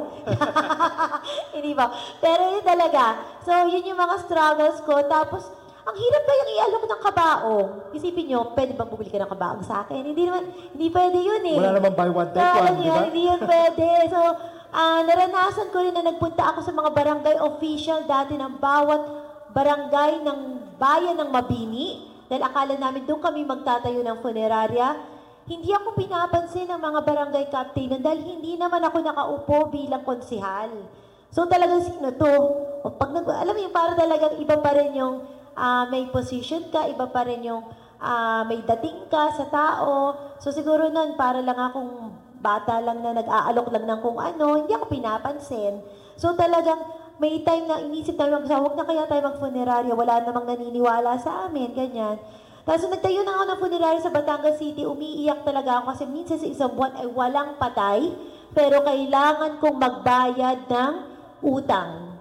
Hindi ba? Pero yun talaga. So, yun yung mga struggles ko. Tapos, ang hirap kayang i-alok ng kabaong. Isipin nyo, pwede bang bumili ka ng kabaong sa akin? Hindi naman, hindi pwede yun eh. Wala naman buy one, take one, di ba? Hindi yun pwede. So, uh, naranasan ko rin na nagpunta ako sa mga barangay official dati ng bawat barangay ng bayan ng Mabini. Dahil akala namin doon kami magtatayo ng funeraria. Hindi ako pinapansin ng mga barangay captain dahil hindi naman ako nakaupo bilang konsihal. So talagang sino to? O pag nag, alam mo yung para talagang iba pa rin yung uh, may position ka, iba pa rin yung uh, may dating ka sa tao. So siguro nun, para lang akong bata lang na nag-aalok lang ng kung ano, hindi ako pinapansin. So talagang may time na inisip tayo, huwag na kaya tayo mag-funeraria, wala namang naniniwala sa amin, ganyan. Tapos nagtayo na ako ng funeraria sa Batangas City, umiiyak talaga ako kasi minsan sa isang buwan ay walang patay, pero kailangan kong magbayad ng utang.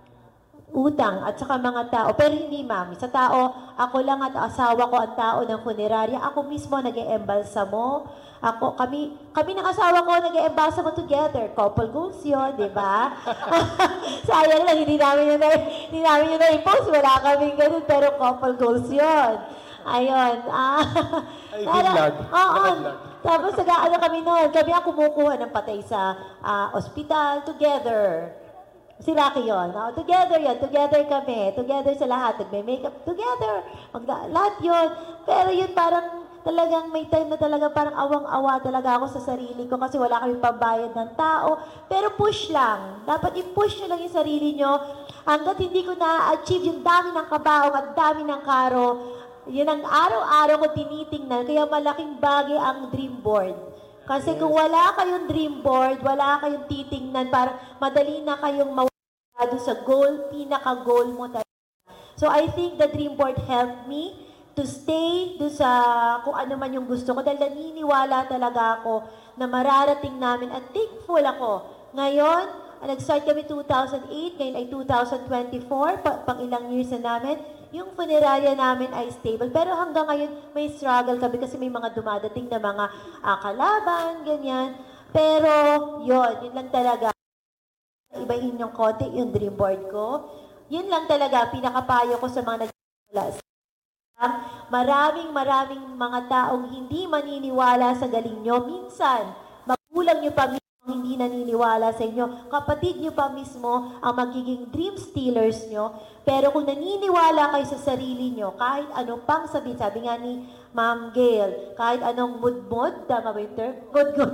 Utang at saka mga tao. Pero hindi, mami. Sa tao, ako lang at asawa ko ang tao ng funeraria. Ako mismo nag-e-embalsamo. Ako, kami, kami ng asawa ko nag-e-embalsamo together. Couple goals yun, di ba? Sayang lang, hindi namin yun na, hindi namin yun na-impose. Wala kaming ganun, pero couple goals yun. Ayun. Ah, Ay, biglag. Oo. Tapos nag-ano kami noon. Kami ang kumukuha ng patay sa uh, ospital together. Si Rocky yun. No? Together yun. Together kami. Together sa lahat. Nagme-makeup together. Magda- lahat yun. Pero yun parang talagang may time na talaga parang awang-awa talaga ako sa sarili ko kasi wala kami pambayad ng tao. Pero push lang. Dapat i-push nyo lang yung sarili nyo. Hanggat hindi ko na-achieve yung dami ng kabaong at dami ng karo, yun ang araw-araw ko tinitingnan. Kaya malaking bagay ang dream board. Kasi kung wala kayong dream board, wala kayong titingnan, parang madali na kayong mawala doon sa goal, pinaka-goal mo talaga. So I think the dream board helped me to stay doon sa kung ano man yung gusto ko dahil naniniwala talaga ako na mararating namin at thankful ako. Ngayon, nag-start kami two thousand eight, ngayon ay two thousand twenty-four, pa, pang ilang years na namin. Yung funeraria namin ay stable. Pero hanggang ngayon, may struggle kami kasi may mga dumadating na mga uh, kalaban, ganyan. Pero, yun, yun lang talaga. Ibahin yung konti, yung dream board ko. Yun lang talaga, pinakapayo ko sa mga nag-wala. Maraming, maraming mga taong hindi maniniwala sa galing nyo. Minsan, magulang nyo pa hindi naniniwala sa inyo. Kapatid nyo pa mismo ang magiging dream stealers nyo. Pero kung naniniwala kayo sa sarili nyo, kahit anong pang sabihin, sabi nga ni Ma'am Gail, kahit anong mood-mood, tama ba yung term? Good-good.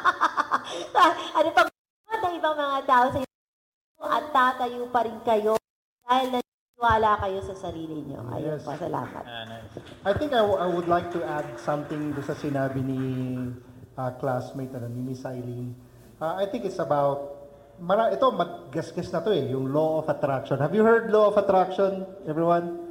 Ano pang mood ng ibang mga tao sa inyo at tatayo pa rin kayo dahil naniniwala kayo sa sarili nyo. Ayun Yes. po, salamat. I think I, w- I would like to add something do sa sinabi ni uh, classmate ano, ni Miss Eileen. Uh, I think it's about, mara, ito, maggasgas na to eh, yung law of attraction. Have you heard law of attraction, everyone?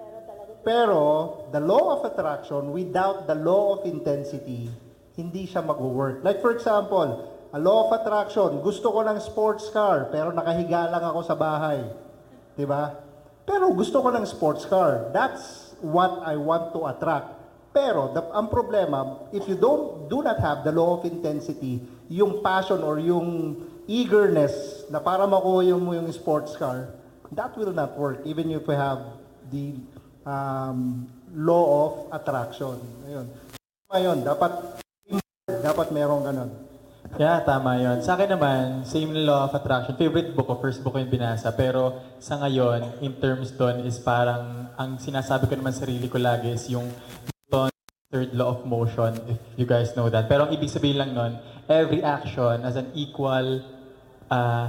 Pero, the law of attraction, without the law of intensity, hindi siya mag-work. Like for example, a law of attraction, gusto ko ng sports car, pero nakahiga lang ako sa bahay. Diba? Pero gusto ko ng sports car. That's what I want to attract. Pero, the, ang problema, if you don't do not have the law of intensity, yung passion or yung eagerness na para makuha mo yung sports car, that will not work even if we have the um, law of attraction. Ayun. Ayun, dapat dapat merong ganun. Yeah, tama yun. Sa akin naman, same law of attraction. Favorite book ko, first book ko yung binasa. Pero sa ngayon, in terms doon is parang, ang sinasabi ko naman sa sarili ko lagi is yung third law of motion, if you guys know that. Pero ang ibig sabihin lang nun, every action has an equal, uh,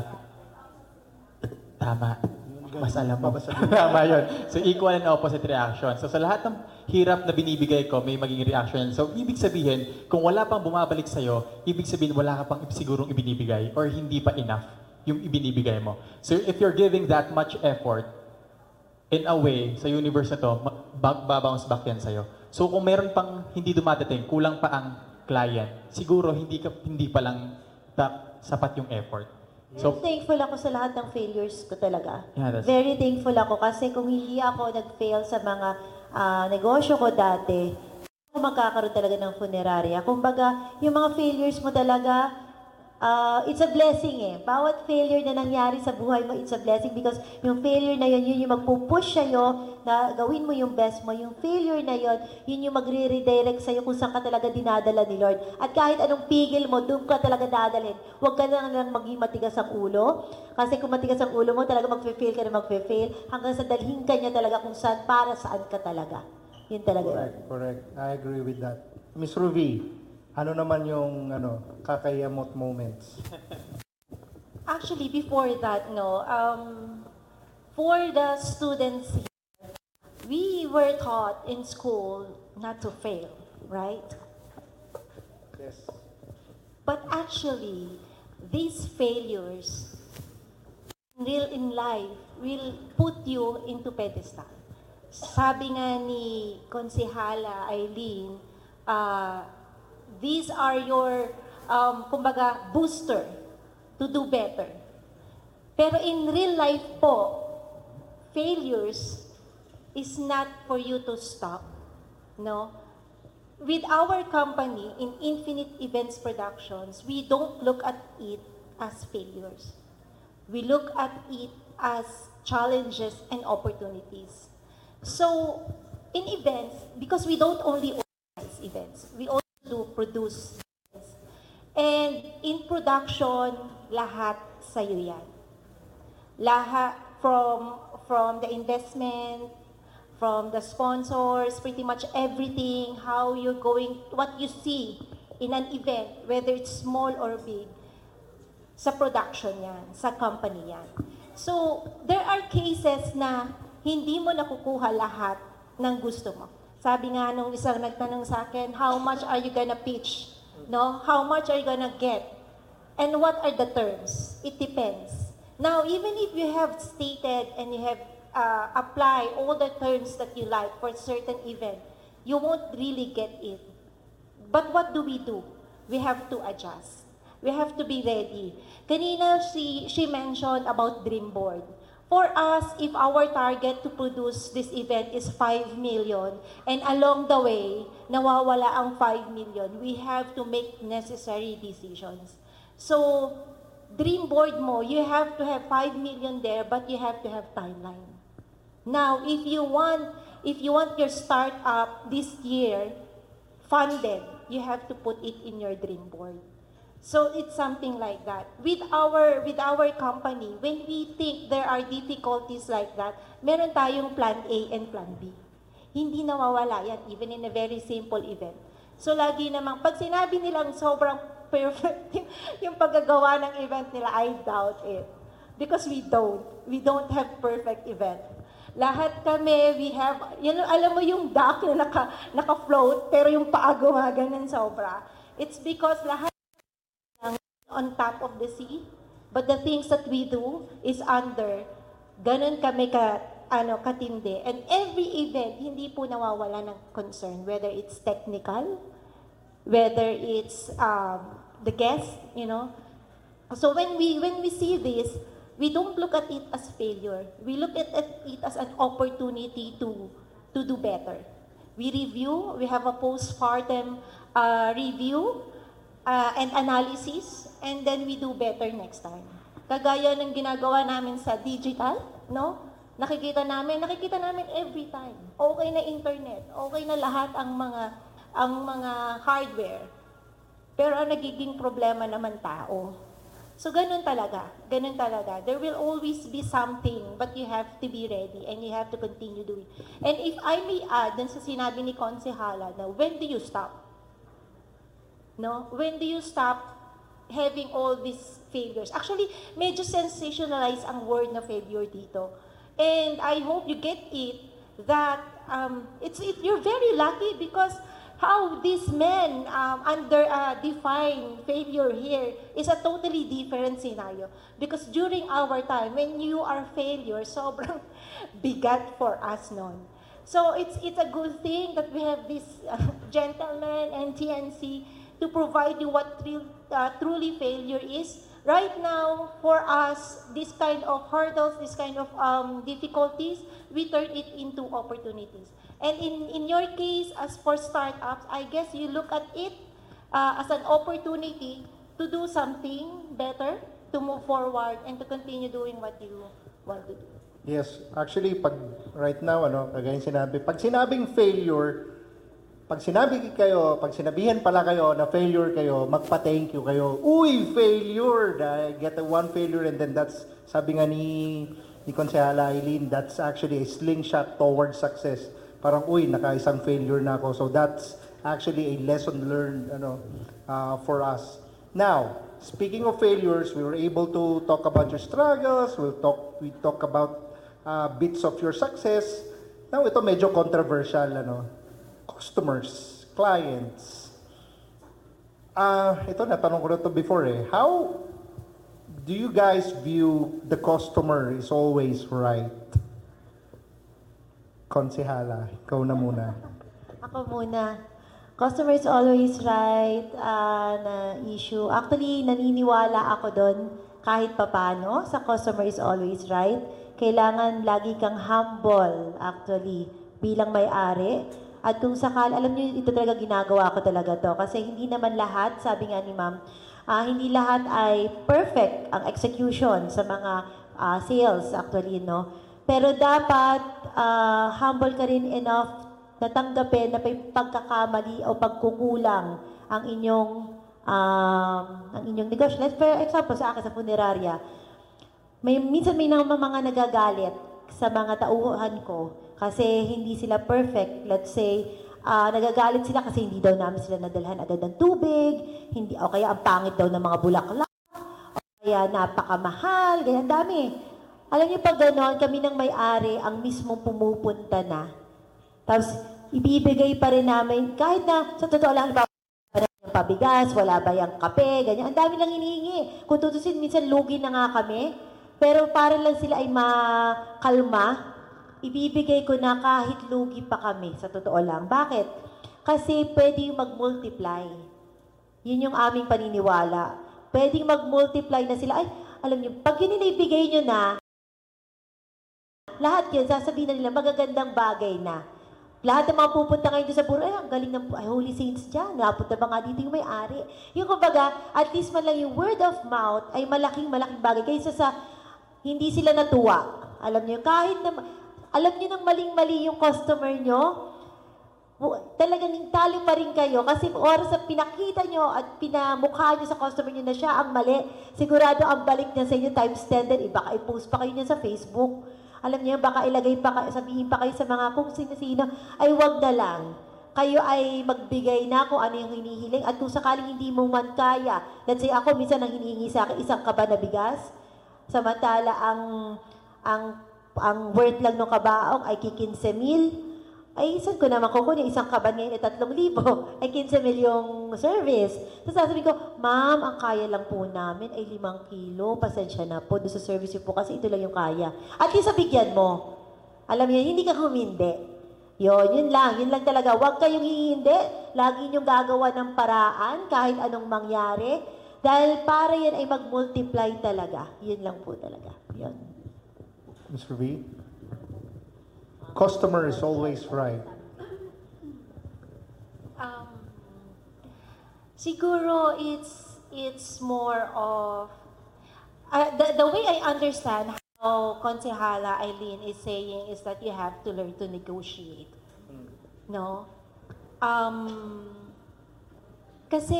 tama, mas alam mo. Tama yun. So equal and opposite reaction. So sa lahat ng hirap na binibigay ko, may maging reaction. So ibig sabihin, kung wala pang bumabalik sa'yo, ibig sabihin wala ka pang sigurong ibinibigay or hindi pa enough yung ibinibigay mo. So if you're giving that much effort, in a way, sa universe na to, babounce back yan sa'yo. So kung meron pang hindi dumadating, kulang pa ang client, siguro hindi ka hindi pa lang ta, sapat yung effort. So, thankful ako sa lahat ng failures ko talaga. Yeah, Very thankful ako kasi kung hindi ako nag-fail sa mga uh, negosyo ko dati, ako magkakaroon talaga ng funeraria. Kumbaga, yung mga failures mo talaga, uh, it's a blessing eh. Bawat failure na nangyari sa buhay mo, it's a blessing because yung failure na yun, yun yung magpupush sa'yo na gawin mo yung best mo. Yung failure na yun, yun yung magre-redirect sa'yo kung saan ka talaga dinadala ni Lord. At kahit anong pigil mo, doon ka talaga dadalhin. Huwag ka na lang maging matigas ang ulo. Kasi kung matigas ang ulo mo, talaga mag-fail ka na mag-fail hanggang sa dalhin ka niya talaga kung saan, para saan ka talaga. Yun talaga yun. Correct, correct. I agree with that. Miss Ruby, ano naman yung ano, kakayamot moments? Actually, before that, no, um, for the students here, we were taught in school not to fail, right? Yes. But actually, these failures, real in life, will put you into pedestal. Sabi nga ni Konsehala Eileen, uh, these are your, um, kumbaga, booster to do better. Pero in real life po, failures is not for you to stop, no? With our company, in Infinite Events Productions, we don't look at it as failures. We look at it as challenges and opportunities. So, in events, because we don't only organize events, we also do produce events. And in production, lahat sa'yo yan. Lahat from, from the investment, from the sponsors, pretty much everything, how you're going, what you see in an event, whether it's small or big, sa production yan, sa company yan. So, there are cases na hindi mo nakukuha lahat ng gusto mo. Sabi nga nung isang nagtanong sa akin, how much are you gonna pitch? No? How much are you gonna get? And what are the terms? It depends. Now, even if you have stated and you have uh, applied all the terms that you like for a certain event, you won't really get it. But what do we do? We have to adjust. We have to be ready. Kanina, she, she mentioned about Dream Board. For us, if our target to produce this event is five million, and along the way, nawawala ang five million, we have to make necessary decisions. So, Dream Board mo, you have to have five million there, but you have to have timeline. Now, if you want, if you want your startup this year funded, you have to put it in your Dream Board. So it's something like that. With our with our company, when we think there are difficulties like that, meron tayong plan A and plan B. Hindi nawawala yan, even in a very simple event. So lagi namang, pag sinabi nilang sobrang perfect yung, yung paggagawa ng event nila, I doubt it. Because we don't. We don't have perfect event. Lahat kami, we have, you know, alam mo yung dock na naka, naka-float, pero yung paa gumaganan sobra. It's because lahat on top of the sea, but the things that we do is under. Ganun kami ka, ano, katindi. And every event, hindi po nawawala ng concern, whether it's technical, whether it's um, the guest, you know. So when we when we see this, we don't look at it as failure. We look at it as an opportunity to to do better. We review. We have a postpartum uh, review uh, and analysis. And then we do better next time. Kagaya ng ginagawa namin sa digital, no? Nakikita namin, nakikita namin every time. Okay na internet, okay na lahat ang mga ang mga hardware. Pero ang nagiging problema naman tao. So ganun talaga, ganun talaga. There will always be something, but you have to be ready and you have to continue doing. And if I may add, dun sa sinabi ni Konsehala, na when do you stop? No? When do you stop having all these failures? Actually, medyo sensationalize ang word na failure dito. And I hope you get it that um, it's it, you're very lucky because how these men um, under uh, define failure here is a totally different scenario. Because during our time, when you are failure, sobrang bigat for us noon. So it's it's a good thing that we have this uh, gentleman and T N C to provide you what real, uh, truly failure is. Right now, for us, this kind of hurdles, this kind of um, difficulties, we turn it into opportunities. And in, in your case, as for startups, I guess you look at it uh, as an opportunity to do something better, to move forward, and to continue doing what you want to do. Yes, actually, pag right now, ano, kagaya sinabi, pag sinabing failure, pag sinabi kayo, pag sinabihan pala kayo na failure kayo, magpa-thank you kayo. Uy, failure! I get a one failure and then that's, sabi nga ni, ni Konsehala Eileen, that's actually a slingshot towards success. Parang, uy, naka-isang failure na ako. So that's actually a lesson learned ano, uh, for us. Now, speaking of failures, we were able to talk about your struggles, we'll talk, we talk about uh, bits of your success. Now, ito medyo controversial, ano. Customers, clients. Ah, uh, ito natanong ko na to before eh. How do you guys view the customer is always right? Konsehala, ikaw na muna. Ako muna. Customer is always right uh, na issue. Actually, naniniwala ako doon kahit papano sa customer is always right. Kailangan lagi kang humble actually bilang may-ari. At kung sakal, alam niyo, ito talaga ginagawa ko talaga to. Kasi hindi naman lahat, sabi nga ni ma'am, uh, hindi lahat ay perfect ang execution sa mga uh, sales actually, no? Pero dapat uh, humble ka rin enough na tanggapin na may pagkakamali o pagkukulang ang inyong um, ang inyong negosyo. Let's for example, sa akin sa punerarya, may, minsan may naman mga nagagalit sa mga tauhan ko Kasi hindi sila perfect. Let's say, ah, nagagalit sila kasi hindi daw namin sila nadalhan agad ng tubig, hindi, o kaya ang pangit daw ng mga bulaklak, o kaya napakamahal, ganyan, dami. Alam niyo pag gano'n, kami ng may-ari ang mismo pumupunta na. Tapos, ibibigay pa rin namin, kahit na, sa totoo lang, wala ba yung pabigas, wala ba yung kape, ganyan. Ang dami lang hinihingi. Kung tutusin, minsan lugi na nga kami. Pero para lang sila ay makalma, ibibigay ko na kahit lugi pa kami, sa totoo lang. Bakit? Kasi pwede yung mag-multiply. Yun yung aming paniniwala. Pwede mag-multiply na sila. Ay, alam niyo, pag yun inibigay nyo na, lahat yun, sasabihin na nila, magagandang bagay na. Lahat ng mga pupunta ngayon doon sa buro, ay, ang galing ng ay, Holy Saints dyan. Napunta ba nga dito yung may-ari? Yung kumbaga, at least man lang yung word of mouth ay malaking malaking bagay. Kaysa sa hindi sila natuwa. Alam niyo, kahit na, alam niyo nang maling-mali yung customer niyo, talagang talo pa rin kayo kasi oras na pinakita nyo at pinamukha nyo sa customer nyo na siya ang mali, sigurado ang balik niya sa inyo times ten, then baka i-post pa kayo niya sa Facebook. Alam niyo, baka ilagay pa kayo, sabihin pa kayo sa mga kung sino-sino, ay wag na lang. Kayo ay magbigay na kung ano yung hinihiling at kung sakaling hindi mo man kaya, let's say ako, minsan ang hinihingi sa akin, isang kaba na bigas, samantala ang ang ang worth lang ng kabaong ay kikinse mil, ay saan ko naman kukunin, isang kaban ngayon ay tatlong libo, ay kinse mil yung service. Tapos sasabihin ko, ma'am, ang kaya lang po namin ay limang kilo, pasensya na po, doon sa service yun po kasi ito lang yung kaya. At least bigyan mo. Alam niyo, hindi ka humindi. Yun, yun lang, yun lang talaga. Huwag kayong hihindi, lagi niyong gagawa ng paraan kahit anong mangyari, dahil para yan ay mag-multiply talaga. Yun lang po talaga. Yun. Mister V? Customer is always right. Um, siguro it's it's more of uh, the the way I understand how Konsehala Eileen is saying is that you have to learn to negotiate. No? Um, kasi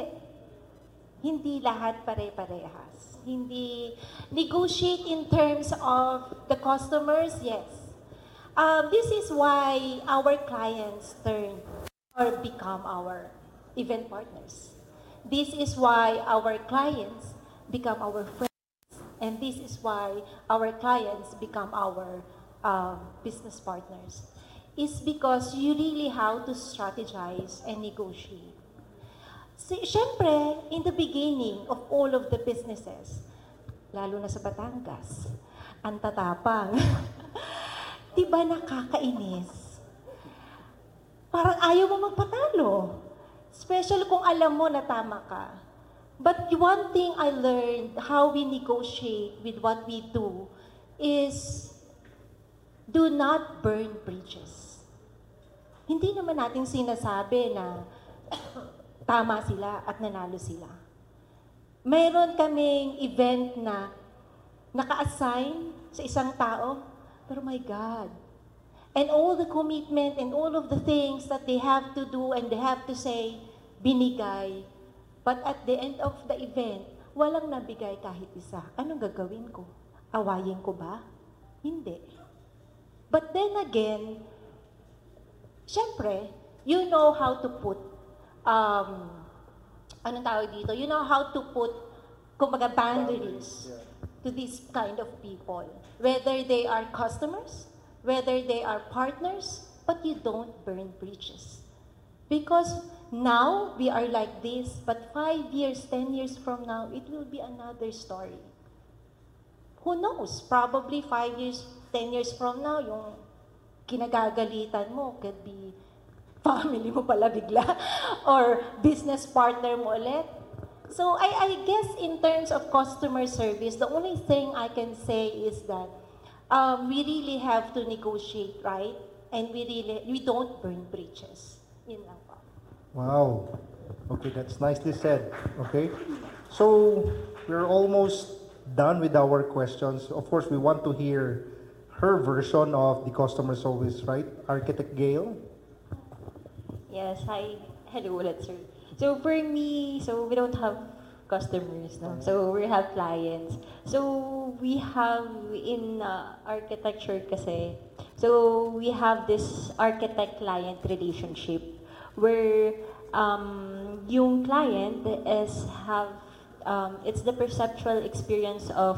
hindi lahat pare-parehas. Hindi negotiate in terms of the customers, yes. Um, this is why our clients turn or become our event partners. This is why our clients become our friends. And this is why our clients become our um, business partners. It's because you really have to strategize and negotiate. Si, syempre, in the beginning of all of the businesses, lalo na sa Batangas, ang tatapang. Diba nakakainis? Parang ayaw mo magpatalo. Special kung alam mo na tama ka. But one thing I learned how we negotiate with what we do is do not burn bridges. Hindi naman natin sinasabi na tama sila at nanalo sila. Mayroon kaming event na naka-assign sa isang tao, pero my God, and all the commitment and all of the things that they have to do and they have to say, binigay. But at the end of the event, walang nabigay kahit isa. Anong gagawin ko? Awayin ko ba? Hindi. But then again, syempre, you know how to put, um, anong tawag dito? You know how to put, kumbaga, boundaries to these kind of people. Whether they are customers, whether they are partners, but you don't burn bridges. Because now, we are like this, but five years, ten years from now, it will be another story. Who knows? Probably five years, ten years from now, yung kinagagalitan mo could be family mo pala bigla, or business partner mo ulit. So I, I guess in terms of customer service, the only thing I can say is that um, we really have to negotiate, right? And we really we don't burn bridges. Yun lang po. Wow. Okay, that's nicely said. Okay. So we're almost done with our questions. Of course, we want to hear her version of the customer service, right? Architect Gail? Yes, hi. Hello ulit, sir. So for me, so we don't have customers, no? So we have clients. So we have in uh, architecture kasi, so So we have this architect-client relationship where um, yung client is have um, it's the perceptual experience of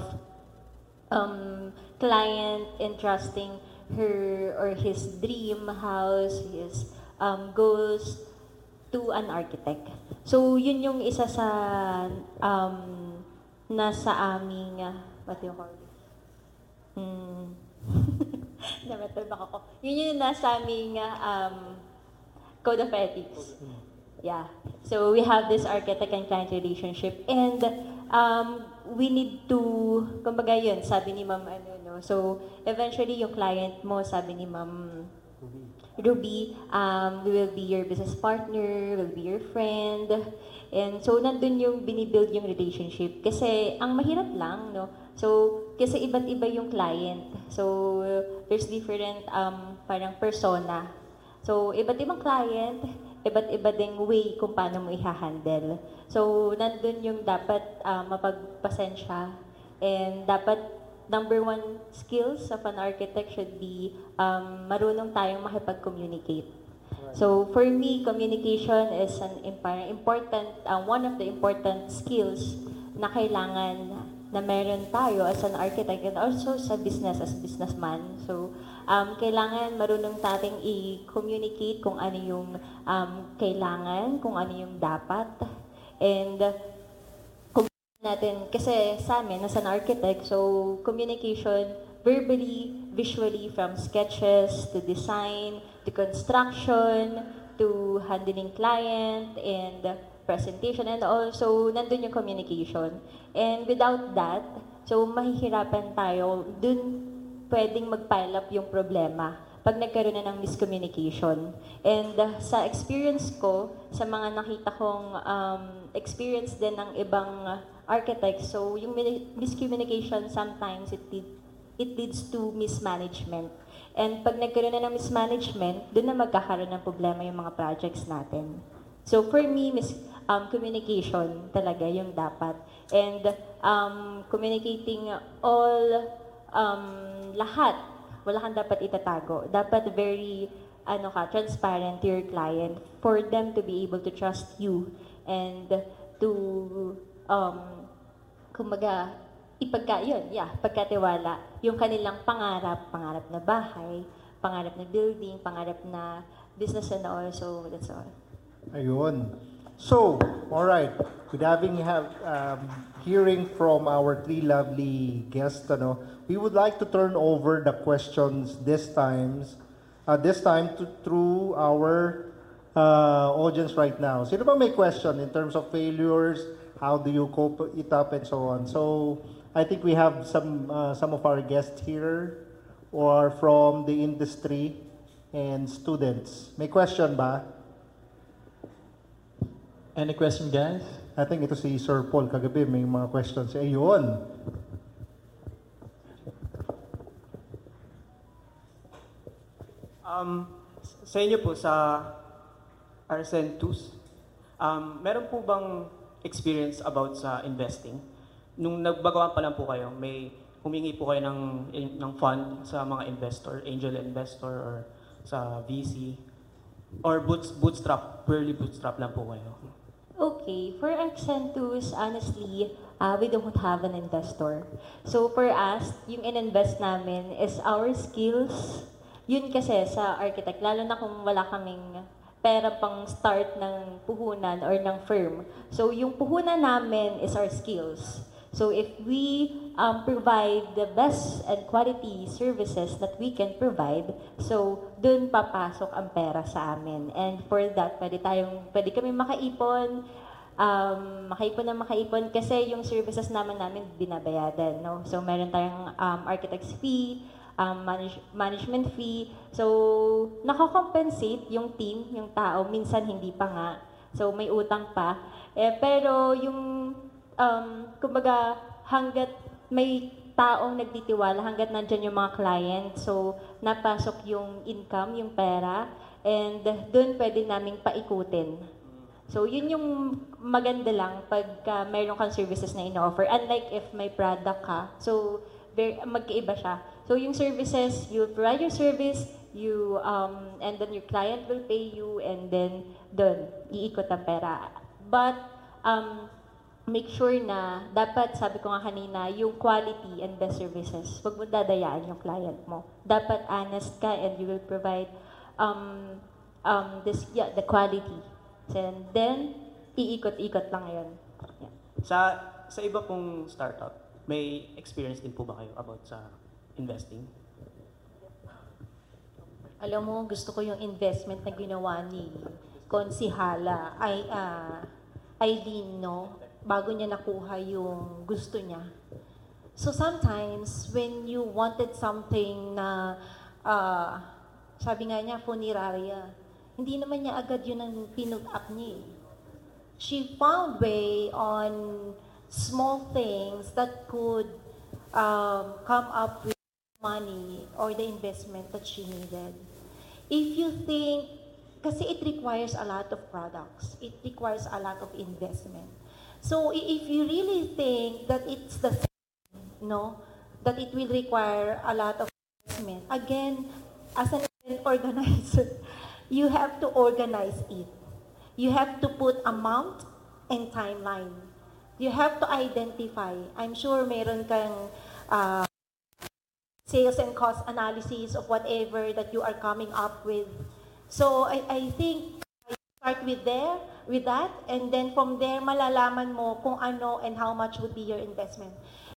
um, client entrusting her or his dream house, his um, goals to an architect. So yun yung isa sa um, nasa aming uh, what do you call it? Hmm. Namatulbak ako. Yun yung nasa aming uh, um, code of ethics. Yeah. So we have this architect and client relationship, and um, we need to, kumbaga yun, sabi ni Ma'am ano, no? So eventually yung client mo, sabi ni Ma'am Ruby, um, we will be your business partner, will be your friend. And so nandun yung binibuild yung relationship. Kasi ang mahirap lang, no? So, kasi iba't iba yung client. So, there's different um, parang persona. So, iba't ibang client, iba't iba ding way kung paano mo i-handle. So, nandun yung dapat uh, mapagpasensya. And dapat number one skills of an architect should be um, marunong tayong makipag-communicate. So for me, communication is an imp- important, uh, one of the important skills na kailangan na meron tayo as an architect and also sa business as businessman. So um, kailangan marunong tating i-communicate kung ano yung um, kailangan, kung ano yung dapat. And natin, kasi sa amin, as an architect, so communication, verbally, visually, from sketches to design, to construction, to handling client, and presentation, and also, nandun yung communication. And without that, so mahihirapan tayo, dun pwedeng mag-pile up yung problema pag nagkaroon na ng miscommunication. And uh, sa experience ko, sa mga nakita kong um, experience din ng ibang uh, architects, so yung miscommunication sometimes it, lead, it leads to mismanagement. And pag nagkaroon na ng mismanagement, doon na magkakaroon ng problema yung mga projects natin. So for me, mis um, communication talaga yung dapat. And um, communicating all, um, lahat, wala kang dapat itatago. Dapat very ano ka, transparent to your client for them to be able to trust you and to, um, kumbaga, ipagka, yun, yeah, pagkatiwala. Yung kanilang pangarap, pangarap na bahay, pangarap na building, pangarap na business and all. So, that's all. Ayun. So, all right. With having have um, hearing from our three lovely guests, ano, we would like to turn over the questions this times, uh, this time to, through our uh, audience right now. Sino ba may question in terms of failures? How do you cope it up and so on? So, I think we have some uh, some of our guests here or from the industry and students. May question ba? Any question, guys? I think ito si Sir Paul kagabi may mga questions. Ayun. Um, sa inyo po, sa Arsene Tus, um, meron po bang experience about sa investing? Nung nagbagawa pa lang po kayo, may humingi po kayo ng, ng fund sa mga investor, angel investor, or sa V C? Or boots, bootstrap, purely bootstrap lang po kayo? Okay, for Accentus, honestly, uh, we don't have an investor. So for us, yung in-invest namin is our skills. Yun kasi sa architect, lalo na kung wala kaming pera pang start ng puhunan or ng firm. So yung puhunan namin is our skills. So if we um, provide the best and quality services that we can provide, so dun papasok ang pera sa amin. And for that, pwede tayong, pwede kami makaipon, um, makaipon na makaipon kasi yung services naman namin binabayadan, no? So meron tayong um, architect's fee, um, manage, management fee. So nakakompensate yung team, yung tao, minsan hindi pa nga. So may utang pa. Eh, pero yung Um, kumbaga, hanggat may taong nagtitiwala, hanggat nandyan yung mga client, so napasok yung income, yung pera, and doon pwede naming paikutin. So yun yung maganda lang pagka mayroon kang services na ino-offer. Unlike if may product ka, so very, magkaiba siya. So yung services, you provide your service, you, um, and then your client will pay you, and then doon, iikot ang pera. But, um, make sure na, dapat, sabi ko nga kanina, yung quality and best services, huwag mo dadayaan yung client mo. Dapat honest ka and you will provide um, um, this, yeah, the quality. And then, iikot-ikot lang yun. Yeah. Sa sa iba pong startup, may experience din po ba kayo about sa investing? Alam mo, gusto ko yung investment na ginawa ni Konsihala, ay, uh, Aileen, no? Bago niya nakuha yung gusto niya. So sometimes, when you wanted something na, uh, sabi nga niya, funeraria, hindi naman niya agad yun ang pinag-up niya. She found way on small things that could um, come up with money or the investment that she needed. If you think, kasi it requires a lot of products, it requires a lot of investment. So if you really think that it's the same, no, that it will require a lot of investment, again, as an organizer, you have to organize it. You have to put amount and timeline. You have to identify. I'm sure meron kang uh, sales and cost analysis of whatever that you are coming up with. So I, I think you start with there, with that, and then from there malalaman mo kung ano and how much would be your investment.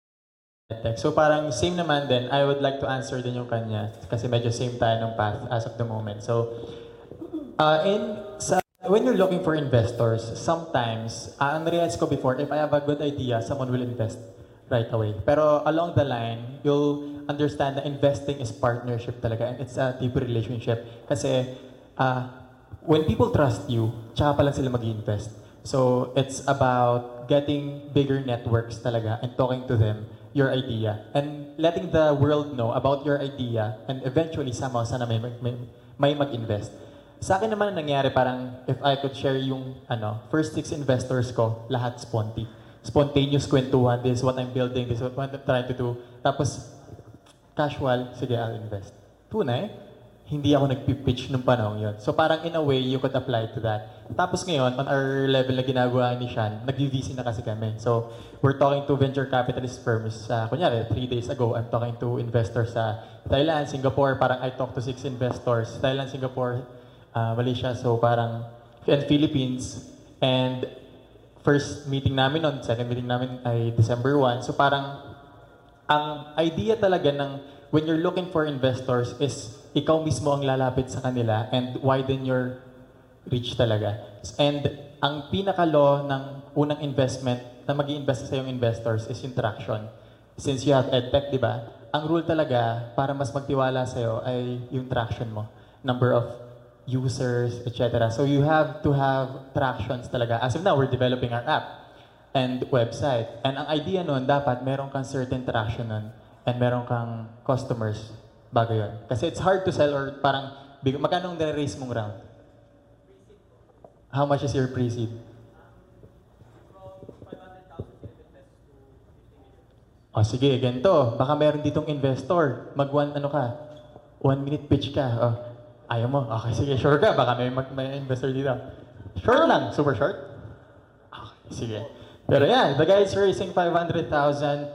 So parang same naman din, I would like to answer din yung kanya kasi medyo same tayo ng path as of the moment. So uh, in sa when you're looking for investors, sometimes, uh, ang realize ko before, if I have a good idea, someone will invest right away. Pero along the line, you'll understand that investing is partnership talaga and it's a deep relationship. Kasi uh, when people trust you, tsaka pa lang sila mag-invest. So it's about getting bigger networks talaga and talking to them your idea and letting the world know about your idea and eventually somehow sana may, may, may mag-invest. Sa akin naman nangyari parang if I could share yung ano, first six investors ko, lahat sponti. Spontaneous kwentuhan, this is what I'm building, this is what I'm trying to do. Tapos, casual, sige, I'll invest. Tunay, hindi ako nagpipitch nung panahon yun. So parang in a way, you could apply to that. Tapos ngayon, on our level na ginagawa ni Sean, nag-V C na kasi kami. So we're talking to venture capitalist firms. Uh, kunyari, three days ago, I'm talking to investors sa Thailand, Singapore. Parang I talked to six investors. Thailand, Singapore, uh, Malaysia, so parang, and Philippines. And first meeting namin on, second meeting namin ay December first. So parang, ang idea talaga ng when you're looking for investors is ikaw mismo ang lalapit sa kanila and widen your reach talaga. And ang pinaka-law ng unang investment na mag-i-invest sa yung investors is yung traction. Since you have EdTech, di ba? Ang rule talaga para mas magtiwala sa'yo ay yung traction mo. Number of users, et cetera. So you have to have tractions talaga. As of now, we're developing our app and website. And ang idea nun, dapat meron kang certain traction nun and meron kang customers bago yun. Kasi it's hard to sell or parang, magkano ang nare-raise mong round? How much is your pre-seed? O sige, ganito. Baka meron ditong investor. Mag one, ano ka? One minute pitch ka. O, ayaw mo. Okay, sige, sure ka. Baka may, may investor dito. Short lang. Super short? Okay, sige. Pero yeah, the guy is raising five hundred thousand.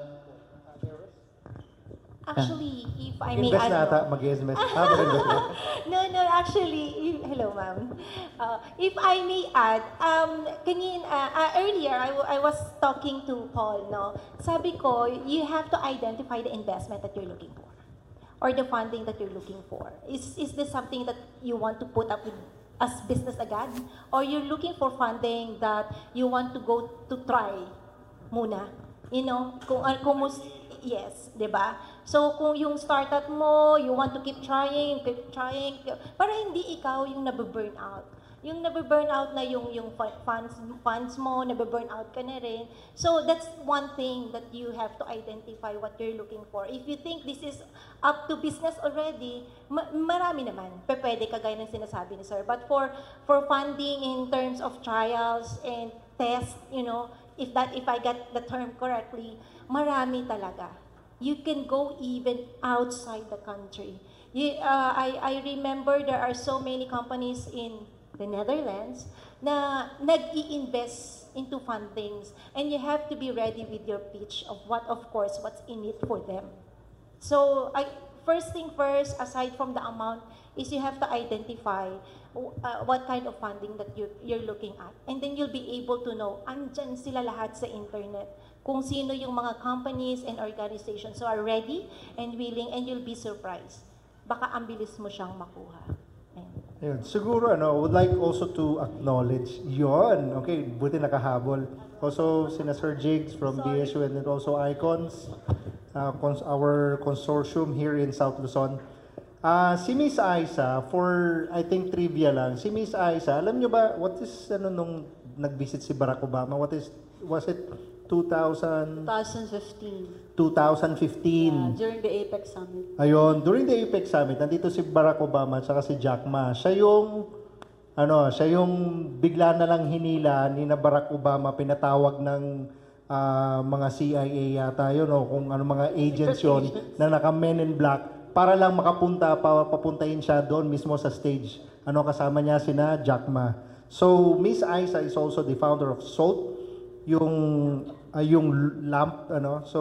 Actually, if I may Invest na add... ata, mag-S M S. Ah, mag-invest na. no, no, actually, if, hello ma'am. Uh, if I may add, um, kanyin, uh, uh, earlier, I, w- I was talking to Paul, no? Sabi ko, you have to identify the investment that you're looking for or the funding that you're looking for. Is, is this something that you want to put up with as business agad? Or you're looking for funding that you want to go to try muna? You know, kung, uh, kung mus- yes, di ba? So, kung yung startup mo, you want to keep trying, keep trying, para hindi ikaw yung nababurn out. Yung nababurn out na yung, yung funds, funds mo, nababurn out ka na rin. So, that's one thing that you have to identify what you're looking for. If you think this is up to business already, ma- marami naman. Pe- Pwede kagaya ng sinasabi ni Sir. But for for funding in terms of trials and tests, you know, if that if I got the term correctly, marami talaga. You can go even outside the country. You, uh, I, I remember there are so many companies in the Netherlands na nag-i-invest into fundings, and you have to be ready with your pitch of what, of course, what's in it for them. So, I, first thing first, aside from the amount, is you have to identify uh, what kind of funding that you, you're looking at. And then you'll be able to know, andyan sila lahat sa internet, kung sino yung mga companies and organizations who are ready and willing, and you'll be surprised. Baka ang bilis mo siyang makuha. Ayun. Siguro, ano, would like also to acknowledge yon. Okay, buti nakahabol. Also, sina Sir Jigs from B S U and then also Icons, uh, cons our consortium here in South Luzon. Uh, si Miss Aisa, for I think trivia lang, si Miss Aisa, alam nyo ba, what is, ano, nung nag-visit si Barack Obama, what is, was it two thousand? twenty fifteen. twenty fifteen. Yeah, during the APEC Summit. Ayun, during the APEC Summit, nandito si Barack Obama at saka si Jack Ma. Siya yung, ano, siya yung bigla na lang hinila ni na Barack Obama, pinatawag ng uh, mga C I A yata yun, o kung ano mga agents yun, na naka Men in Black, para lang makapunta, pa, papuntahin siya doon mismo sa stage. Ano, kasama niya sina Jack Ma. So, Miss Aisa is also the founder of SALT, yung uh, yung lamp, ano, so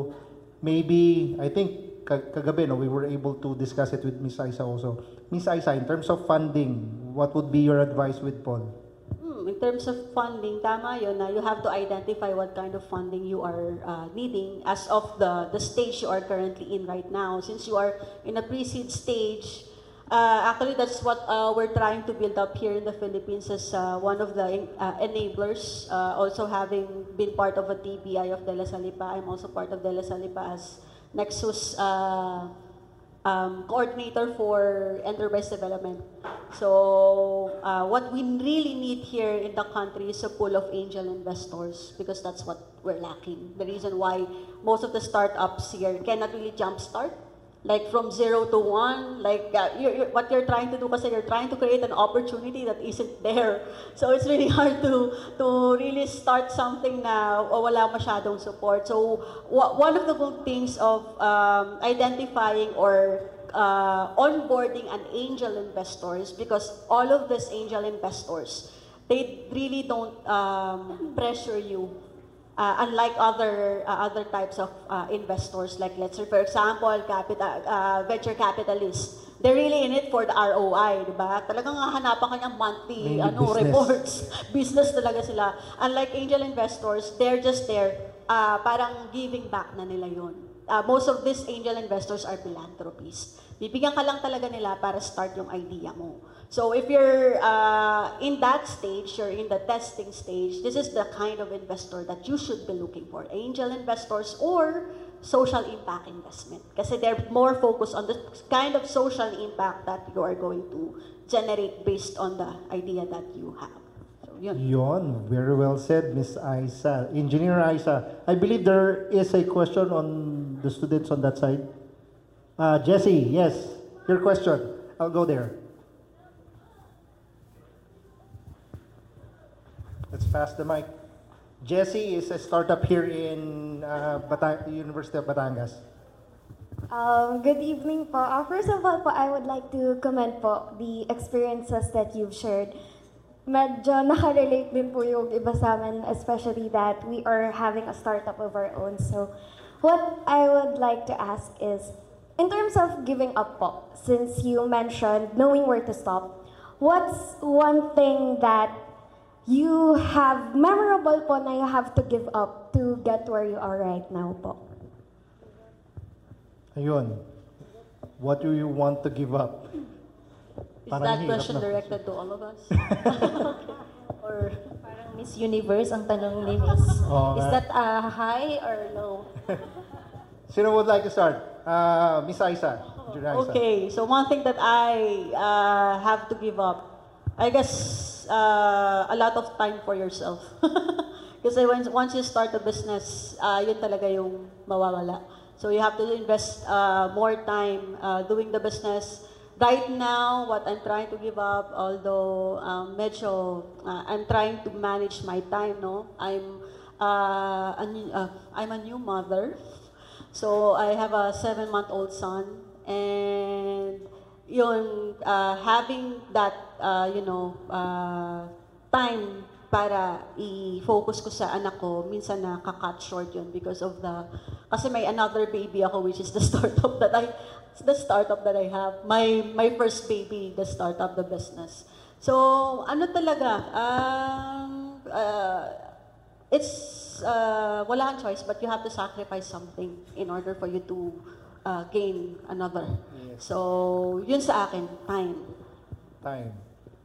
maybe I think kagabi, no, we were able to discuss it with Miss Aisa also. Miss Aisa, in terms of funding, what would be your advice with Paul? Hmm, in terms of funding, tama yun na you have to identify what kind of funding you are uh, needing as of the the stage you are currently in right now. Since you are in a pre-seed stage, Uh, actually, that's what uh, we're trying to build up here in the Philippines as uh, one of the uh, enablers. Uh, also having been part of a T B I of De La Salipa, I'm also part of De La Salipa as Nexus uh, um, coordinator for enterprise development. So, uh, what we really need here in the country is a pool of angel investors, because that's what we're lacking. The reason why most of the startups here cannot really jumpstart. Like from zero to one, like uh, you're, you're, what you're trying to do, kasi you're trying to create an opportunity that isn't there. So it's really hard to to really start something na wala masyadong support. So one of the good things of um, identifying or uh, onboarding an angel investors, because all of these angel investors, they really don't um, pressure you. Uh, unlike other uh, other types of uh, investors, like let's say for example, capital uh, venture capitalists, they're really in it for the R O I, di ba? Talagang hahanapan ka niyang monthly Maybe ano business. reports, business talaga sila. Unlike angel investors, they're just there, uh, parang giving back na nila yun. Uh, most of these angel investors are philanthropists. Bibigyan ka lang talaga nila para start yung idea mo. So if you're uh, in that stage, you're in the testing stage, this is the kind of investor that you should be looking for. Angel investors or social impact investment. Kasi they're more focused on the kind of social impact that you are going to generate based on the idea that you have. So, yun. Yon, very well said, Miss Aisa. Engineer Aisa, I believe there is a question on the students on that side. Uh, Jesse, yes, your question. I'll go there. Let's pass the mic. Jesse is a startup here in uh, Batang University of Batangas. Um, good evening po. Uh, first of all po, I would like to comment po the experiences that you've shared. Medyo nakarelate din po yung iba sa amin, especially that we are having a startup of our own. So what I would like to ask is, in terms of giving up po, since you mentioned knowing where to stop, what's one thing that you have memorable po na you have to give up to get where you are right now po? Ayun. What do you want to give up? Is Parang that hirap question na. directed to all of us? Or Parang Miss Universe ang tanong ni Miss. Oo Is nga. that a high or low? Sino would like to start? Uh, Miss Aisa. Engineer Aisa. okay, so one thing that I uh, have to give up, I guess uh, a lot of time for yourself. Kasi once, once you start a business, uh, yun talaga yung mawawala. So you have to invest uh, more time uh, doing the business. Right now, what I'm trying to give up, although um, medyo, uh, I'm trying to manage my time, no? I'm, uh, a new, uh, I'm a new mother. So I have a seven-month-old son, and yun, uh, having that, uh, you know, uh, time para i-focus ko sa anak ko, minsan nakaka-cut short yun because of the, kasi may another baby ako, which is the startup that I, the startup that I have. My, my first baby, the startup, the business. So, ano talaga, um, uh, it's, uh, wala kang choice, but you have to sacrifice something in order for you to uh, gain another. Yes. So, yun sa akin, time. Time.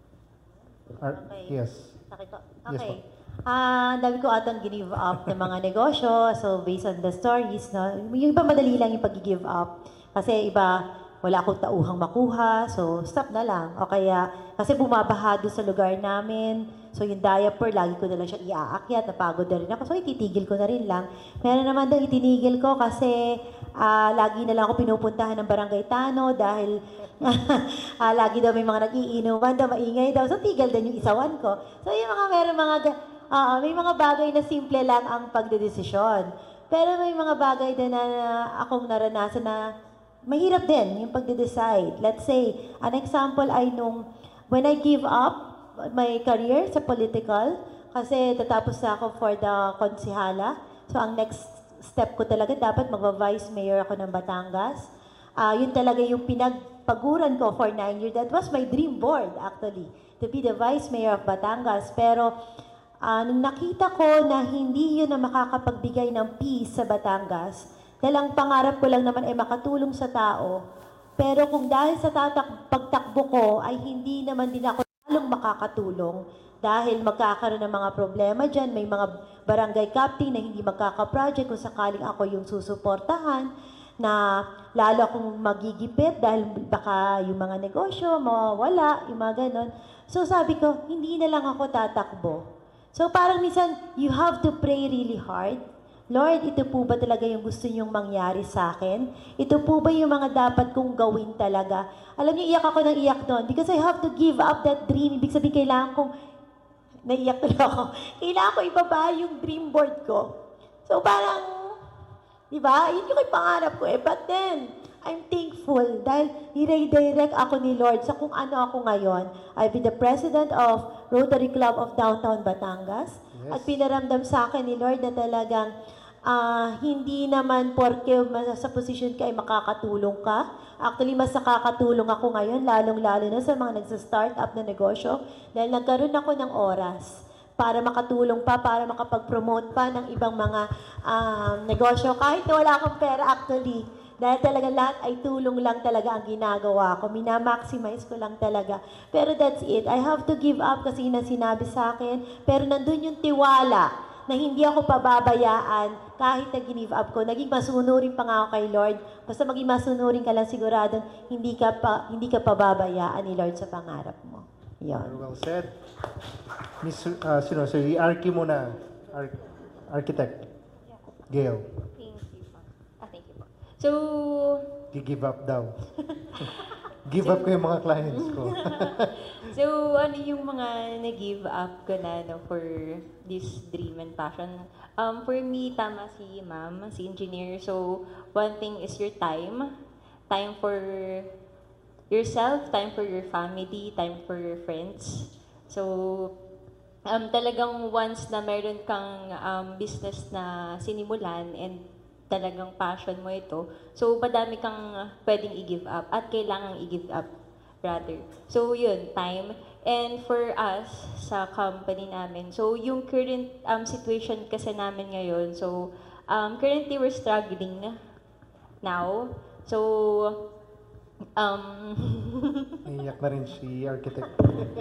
Ar- Okay. Yes. Okay po. Yes Okay. po. Ah, ang dami ko atang give up ng mga negosyo. So, based on the stories, no, yung iba madali lang yung pag-give up. Kasi iba, wala akong tauhang makuha. So, stop na lang. O kaya, kasi bumabaha doon sa lugar namin. So, yung diaper, lagi ko na lang siya iaakyat. Napagod na rin ako. So, ititigil ko na rin lang. Meron naman daw itinigil ko kasi ah, lagi na lang ako pinupuntahan ng Barangay Tano dahil ah, lagi daw may mga nag-iinuman daw, maingay daw. So, tigil din yung isawan ko. So, yung mga meron mga, ga- ah, may mga bagay na simple lang ang pagdedesisyon. Pero may mga bagay din na, na akong naranasan na mahirap din yung pagde-decide. Let's say, an example ay nung when I give up my career sa political, kasi tatapos na ako for the konsihala. So, ang next step ko talaga, dapat magva-vice mayor ako ng Batangas. Ah, yun talaga yung pinagpaguran ko for nine years. That was my dream board, actually, to be the vice mayor of Batangas. Pero, ah, nung nakita ko na hindi yun na makakapagbigay ng peace sa Batangas, dahil ang pangarap ko lang naman ay makatulong sa tao, pero kung dahil sa tatak pagtakbo ko ay hindi naman din ako lalong makakatulong dahil magkakaroon ng mga problema dyan, may mga barangay captain na hindi magkaka-project kung sakaling ako yung susuportahan, na lalo akong magigipit dahil baka yung mga negosyo mawawala, yung mga ganon. So sabi ko, hindi na lang ako tatakbo. So parang minsan, you have to pray really hard. Lord, ito po ba talaga yung gusto niyong mangyari sa akin? Ito po ba yung mga dapat kong gawin talaga? Alam niyo, iyak ako ng iyak doon because I have to give up that dream. Ibig sabihin, kailangan kong, naiyak na ako, kailangan ko ibaba yung dream board ko. So parang, di ba? Yun yung pangarap ko eh. But then, I'm thankful dahil i-redirect ako ni Lord sa kung ano ako ngayon. I'll be the president of Rotary Club of Downtown Batangas. Yes. At pinaramdam sa akin ni Lord na talagang ah, hindi naman porke mas- sa position ka ay makakatulong ka. Actually, mas nakakatulong ako ngayon, lalong-lalo na sa mga nagsa-start up na negosyo dahil nagkaroon ako ng oras para makatulong pa, para makapag-promote pa ng ibang mga um, negosyo. Kahit na wala akong pera actually, dahil talaga lahat ay tulong lang talaga ang ginagawa ko. Minamaximize ko lang talaga. Pero that's it. I have to give up kasi yun ang sinabi sa akin. Pero nandun yung tiwala na hindi ako pababayaan kahit na give up ko. Naging masunurin pa nga ako kay Lord. Basta maging masunurin ka lang siguradong hindi ka, pa, hindi ka pababayaan ni Lord sa pangarap mo. Very Yun. well said. Miss, uh, sino? So, i-archi mo na. Ar- architect. Gail. Thank you po. Ah, thank you po. So, Gi-give up daw. Give up ko yung mga clients ko. so ano yung mga nag-give up ko na no, for this dream and passion? Um, for me, tama si ma'am, si engineer. So, one thing is your time. Time for yourself, time for your family, time for your friends. So, um, talagang once na meron kang um, business na sinimulan and talagang passion mo ito, so madami kang pwedeng i-give up at kailangang i-give up rather. So yun, time. And for us sa company namin, so yung current um, situation kasi namin ngayon, so um, currently we're struggling now. So um Naiyak na rin si architect.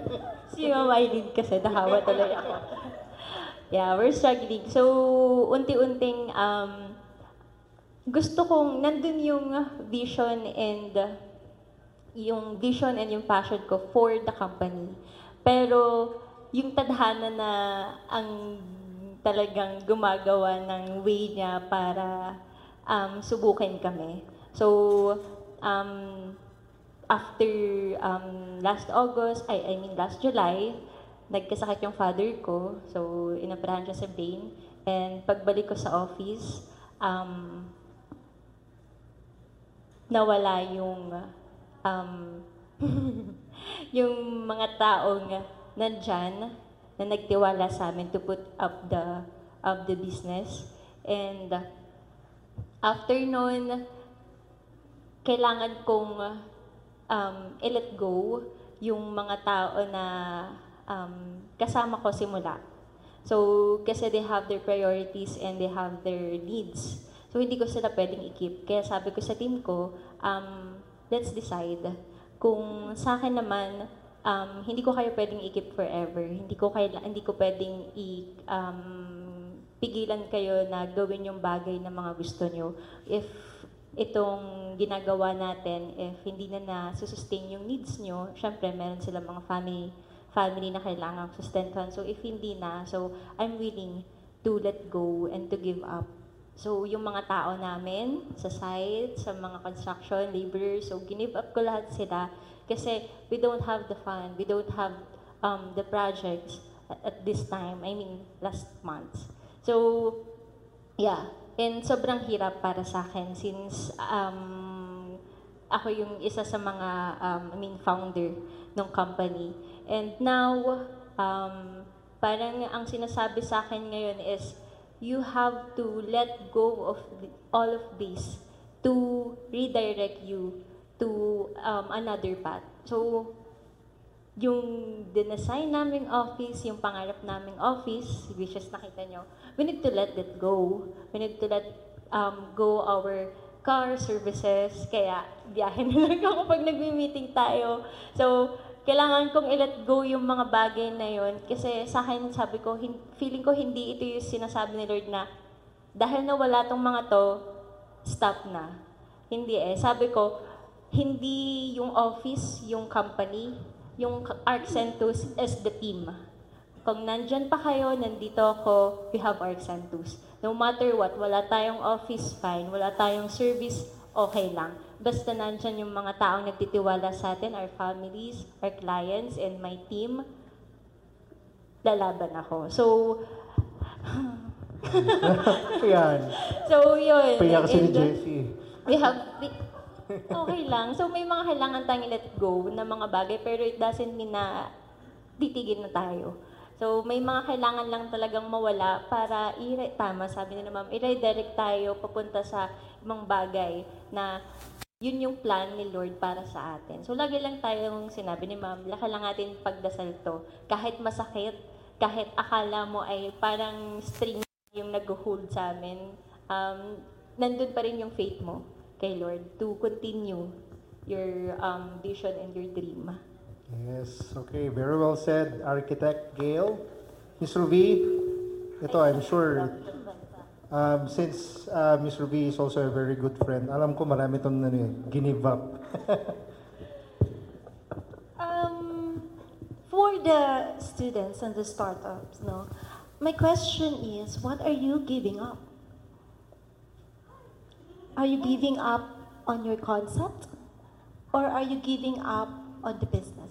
si Ma'am Aileen kasi nakawa tuloy ako. Yeah, we're struggling. So unti-unting um gusto kong nandun yung vision and uh, yung vision and yung passion ko for the company. Pero yung tadhana na ang talagang gumagawa ng way niya para um, subukin kami. So, um, after um, last August, I, I mean last July, nagkasakit yung father ko. So, inoperahan siya sa brain. And pagbalik ko sa office, um, nawala yung um, yung mga taong nandyan na nagtiwala sa amin to put up the up the business. And after nun, kailangan kong um, i-let go yung mga tao na um, kasama ko simula. So, kasi they have their priorities and they have their needs. So, hindi ko sila pwedeng i-keep. Kaya sabi ko sa team ko, um, let's decide. Kung sa akin naman, um, hindi ko kayo pwedeng i-keep forever. Hindi ko, kayo, hindi ko pwedeng i- um, pigilan kayo na gawin yung bagay na mga gusto nyo. If itong ginagawa natin, if hindi na na-sustain yung needs nyo, syempre meron silang mga family family na kailangang sustentuhan. So if hindi na, so I'm willing to let go and to give up. So yung mga tao namin sa site, sa mga construction, laborers, so give up ko lahat sila kasi we don't have the fund, we don't have um, the projects at, at this time, I mean last month. So yeah, and sobrang hirap para sa akin since um, ako yung isa sa mga um, I mean founder ng company. And now, um, parang ang sinasabi sa akin ngayon is, you have to let go of the, all of this to redirect you to um, another path. So, yung dinesign naming office, yung pangarap naming office, which is nakita nyo, we need to let it go. We need to let um, go our car services. Kaya, biyahe na lang ako pag nagmi-meeting tayo. So, kailangan kong i-let go yung mga bagay na yon kasi sa akin, sabi ko, hin- feeling ko hindi ito yung sinasabi ni Lord na dahil nawala tong mga to, stop na. Hindi eh. Sabi ko, hindi yung office, yung company, yung Arccentus is the team. Kung nandyan pa kayo, nandito ako, we have Arccentus. No matter what, wala tayong office, fine. Wala tayong service, okay lang. Basta nandyan yung mga taong nagtitiwala sa atin, our families, our clients, and my team, lalaban ako. So, Yan. so yun. Paya kasi ni And, uh, Jessie. We have, we- okay lang. So may mga kailangan tayong let go na mga bagay, pero it doesn't mean na titigil na tayo. So may mga kailangan lang talagang mawala para, i- tama sabi nila ma'am, i-redirect tayo papunta sa ibang bagay na yun yung plan ni Lord para sa atin. So lagi lang tayong sinabi ni ma'am, laka lang natin pagdasal to. Kahit masakit, kahit akala mo ay parang string yung nag-hold sa amin, um, nandun pa rin yung faith mo kay Lord to continue your um, vision and your dream. Yes, okay. Very well said, Architect Gail. Miss Ruby, ito I'm sure, um, since uh, Miss Ruby is also a very good friend, alam ko marami itong ano, eh, give up. Um, for the students and the startups, no, my question is, what are you giving up? Are you giving up on your concept? Or are you giving up on the business?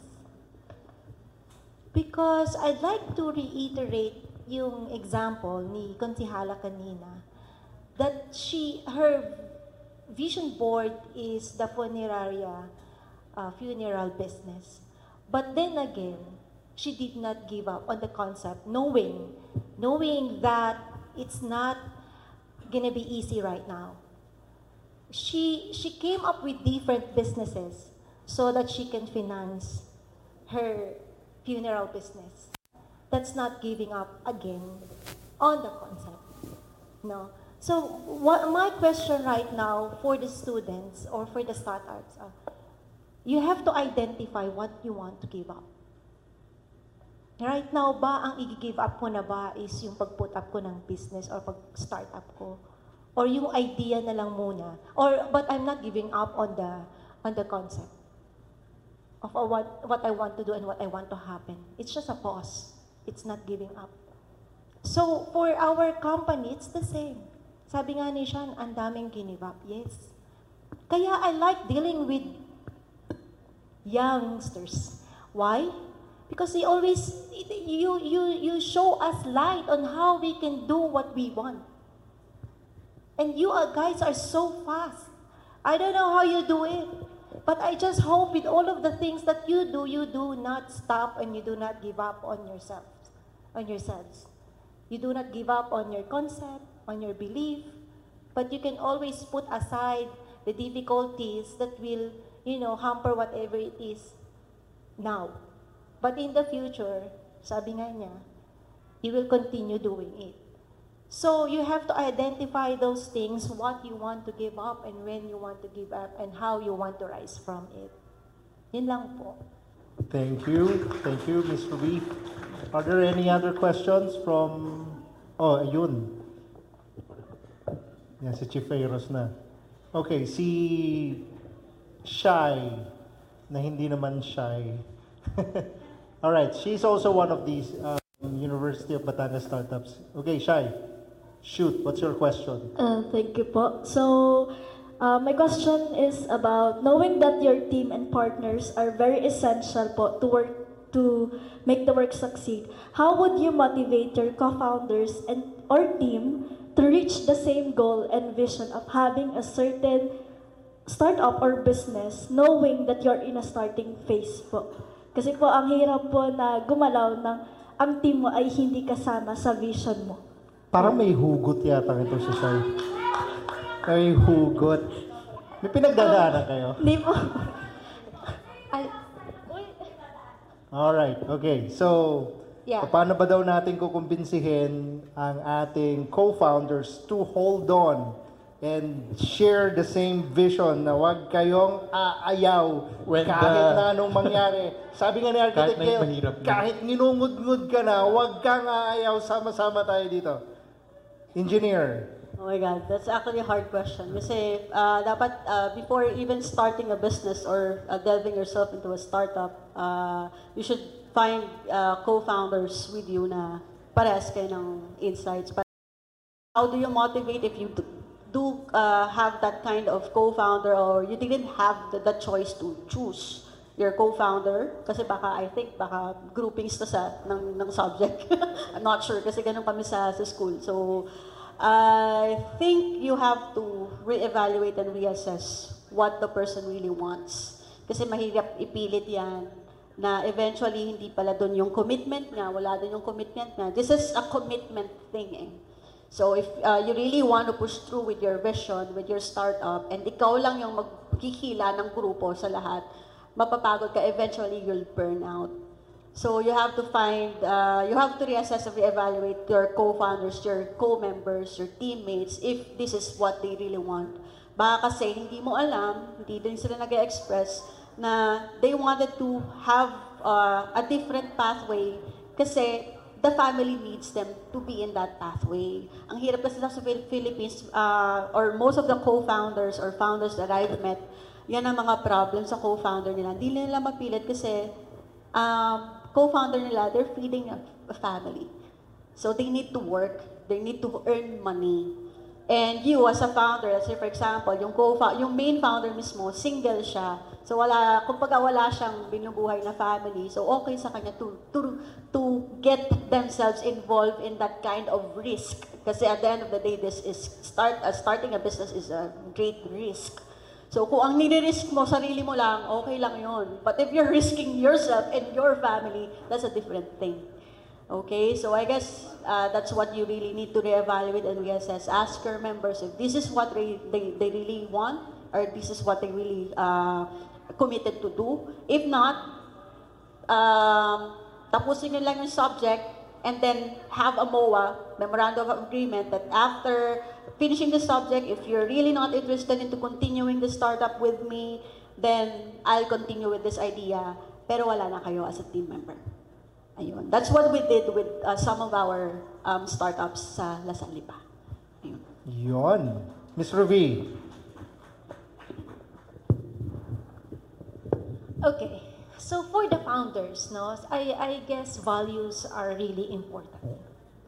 Because I'd like to reiterate yung example ni Konsihala kanina, that she, her vision board is the funeraria, uh, funeral business. But then again, she did not give up on the concept, knowing, knowing that it's not gonna be easy right now. She, she came up with different businesses so that she can finance her funeral business. That's not giving up again on the concept. No. So what my question right now for the students or for the startups, uh, you have to identify what you want to give up. Right now ba, ang i-give up ko na ba is yung pag-put up ko ng business or pag-start up ko? Or yung idea na lang muna? Or, but I'm not giving up on the, on the concept of uh, what, what I want to do and what I want to happen. It's just a pause. It's not giving up. So, for our company, it's the same. Sabi nga ni Sean, ang daming give up. Yes. Kaya I like dealing with youngsters. Why? Because they always, you, you, you show us light on how we can do what we want. And you uh, guys are so fast. I don't know how you do it. But I just hope with all of the things that you do, you do not stop and you do not give up on yourselves, on yourselves. You do not give up on your concept, on your belief, but you can always put aside the difficulties that will, you know, hamper whatever it is now. But in the future, sabi nga niya, you will continue doing it. So you have to identify those things, what you want to give up and when you want to give up and how you want to rise from it. Yun lang po. Thank you. Thank you, Miz Ruby. Are there any other questions from... Oh, ayun. Yan, si Chief Fayros na. Okay, si Shy, na hindi naman shy. Alright, she's also one of these um, University of Batangas startups. Okay, Shy, shoot, what's your question? Uh, thank you po. So, uh, my question is about knowing that your team and partners are very essential po to work to make the work succeed. How would you motivate your co-founders and or team to reach the same goal and vision of having a certain startup or business, knowing that you're in a starting phase po? Kasi po, ang hirap po na gumalaw ng ang team mo ay hindi kasama sa vision mo. Parang may hugot yata ito si Shy. May hugot. May pinagdadaanan kayo? Hindi po. Ay, Alright, okay. So, Yeah. paano ba daw natin kukumbinsihin ang ating co-founders to hold on and share the same vision na wag kayong aayaw When kahit the- na anong mangyari. Sabi nga ni Architect Kahit na Gail, mahirap yun. kahit nginungud-ngud ka na, wag kang aayaw, sama-sama tayo dito. Engineer. Oh my God, that's actually a hard question. Kasi uh, dapat uh, before even starting a business or uh, delving yourself into a startup, uh, you should find uh, co-founders with you na parehas kayo ng insights. But how do you motivate if you do, do uh, have that kind of co-founder or you didn't have the, the choice to choose your co-founder? Kasi baka, I think, baka groupings to sa ng, ng subject. I'm not sure kasi ganun kami sa, sa school. So, I think you have to reevaluate and reassess what the person really wants. Kasi mahirap ipilit yan na eventually hindi pala doon yung commitment niya, wala doon yung commitment niya. This is a commitment thing eh. So if uh, you really want to push through with your vision, with your startup, and ikaw lang yung magkikila ng grupo sa lahat, mapapagod ka, eventually you'll burn out. So you have to find, uh, you have to reassess and reevaluate your co-founders, your co-members, your teammates, if this is what they really want. Baka kasi hindi mo alam, hindi din sila nag-express na they wanted to have uh, a different pathway kasi the family needs them to be in that pathway. Ang hirap kasi sa Philippines, uh, or most of the co-founders or founders that I've met, yan ang mga problems sa co-founder nila. Hindi nila mapilit kasi um, co-founder nila, they're feeding a, a family. So they need to work, they need to earn money. And you as a founder, let's say for example, yung co yung main founder mismo, single siya. So wala, kumbaga wala siyang binubuhay na family. So okay sa kanya to to to get themselves involved in that kind of risk. Kasi at the end of the day, this is start uh, starting a business is a great risk. So kung ang nire-risk mo, sarili mo lang, okay lang yun. But if you're risking yourself and your family, that's a different thing. Okay, so I guess uh, that's what you really need to reevaluate and reassess. Ask your members if this is what they, they, they really want or this is what they really uh, committed to do. If not, um, tapusin nyo lang yung subject and then have a M O A, Memorandum of Agreement, that after finishing the subject, if you're really not interested into continuing the startup with me, then I'll continue with this idea. Pero wala na kayo as a team member. Ayun. That's what we did with uh, some of our um, startups sa Lasal Lipa. Ayun. Yun. Miz Ruby. Okay. So for the founders, no, I, I guess values are really important.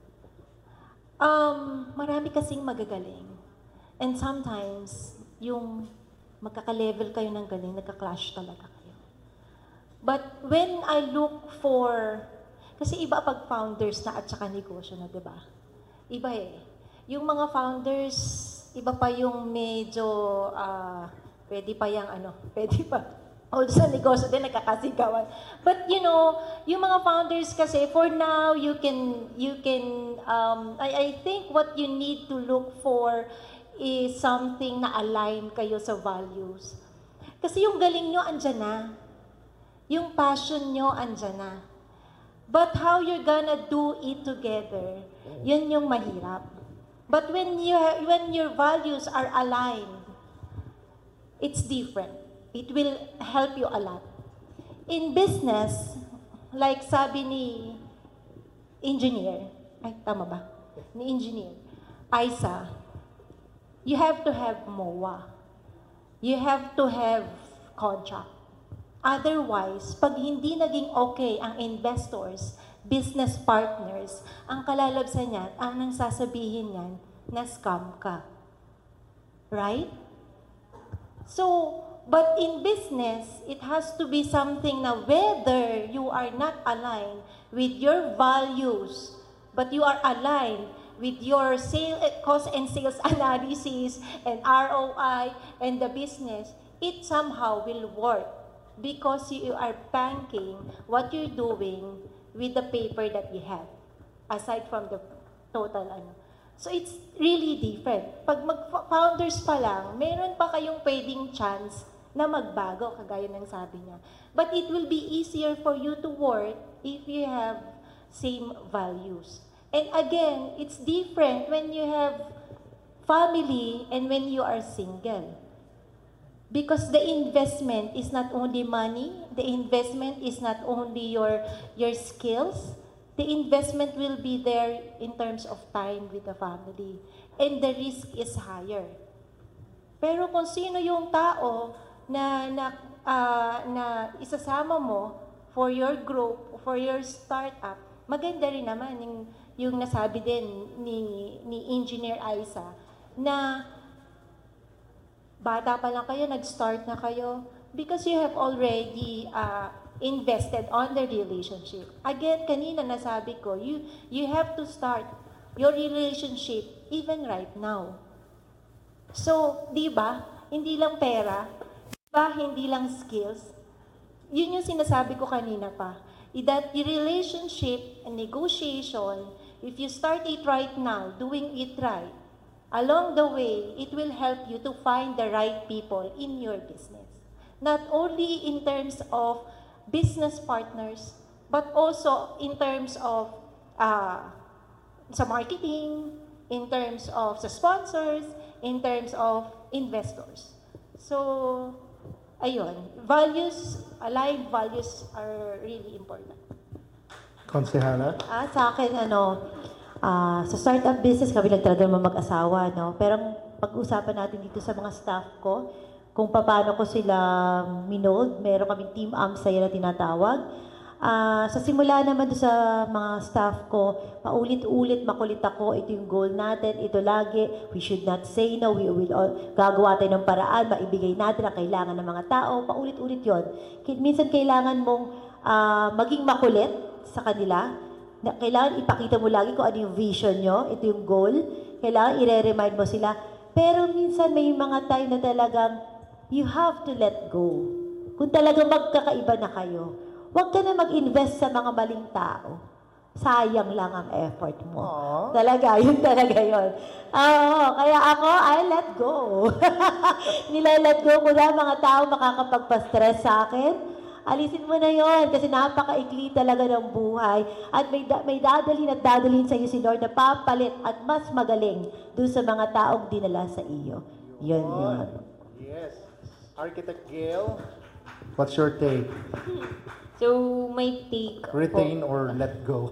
Um, marami kasing magagaling. And sometimes, yung magkaka-level kayo ng galing, nagka-clash talaga kayo. But when I look for, kasi iba pag founders na at saka negosyo na, di ba? Iba eh. Yung mga founders, iba pa yung medyo uh, Pwede pa yung ano, pwede pa. Also, sa negosyo din, nagkakasigawan. But, you know, yung mga founders kasi, for now, you can, you can, um, I, I think what you need to look for is something na align kayo sa values. Kasi yung galing nyo, andyan na. Yung passion nyo, andyan na. But how you're gonna do it together, yun yung mahirap. But when you when your values are aligned, it's different. It will help you a lot. In business, like sabi ni engineer, ay tama ba? Ni engineer, Isa, you have to have M O A. You have to have contract. Otherwise, pag hindi naging okay ang investors, business partners, ang kalalabsan niyan, ang nang sasabihin niyan, na scam ka. Right? So, but in business, it has to be something na whether you are not aligned with your values, but you are aligned with your sale, cost and sales analysis and R O I and the business, it somehow will work because you are banking what you're doing with the paper that you have, aside from the total ano. So it's really different. Pag mag-founders pa lang, meron pa kayong pwedeng chance na magbago, kagaya ng sabi niya. But it will be easier for you to work if you have same values. And again, it's different when you have family and when you are single. Because the investment is not only money, the investment is not only your your skills, the investment will be there in terms of time with the family. And the risk is higher. Pero kung sino yung tao na na uh, na isasama mo for your group, for your startup, maganda rin naman yung, yung nasabi din ni ni Engineer Isa na bata pa lang kayo, nag-start na kayo because you have already uh, invested on the relationship. Again, kanina nasabi ko, you you have to start your relationship even right now. So, di ba? Hindi lang pera, di ba? Hindi lang skills. Yun yung sinasabi ko kanina pa. That the relationship and negotiation, if you start it right now, doing it right, along the way, it will help you to find the right people in your business. Not only in terms of business partners, but also in terms of uh, sa marketing, in terms of sa sponsors, in terms of investors. So, ayun, values, aligned values are really important. Konsehala? Ah, sa akin, ano, ah, sa startup business, kami lang talaga naman mag-asawa, no? Pero ang pag-usapan natin dito sa mga staff ko, kung paano ko sila minold, meron kaming team AMSAY na tinatawag. Ah, sa simula naman doon sa mga staff ko, paulit-ulit, makulit ako, ito yung goal natin, ito lagi, we should not say no, we will all, gagawa tayo ng paraan, maibigay natin ang kailangan ng mga tao, paulit-ulit yon. Minsan kailangan mong ah, maging makulit sa kanila, na kailangan ipakita mo lagi kung ano yung vision nyo, ito yung goal, kailangan i-remind mo sila. Pero minsan may mga time na talagang you have to let go. Kung talagang magkakaiba na kayo, huwag ka na mag-invest sa mga maling tao. Sayang lang ang effort mo. Aww. Talaga, yun talaga yun. Oo, kaya ako, I let go. Nila-let go ko na mga tao makakapagpa-stress sa akin. Alisin mo na yon kasi napakaikli talaga ng buhay at may, da- may dadalhin at dadalhin sa iyo si Lord na papalit at mas magaling dun sa mga taong dinala sa iyo. Yun, yun. Yes. Architect Gail, what's your take? So, my take Retain po, or let go?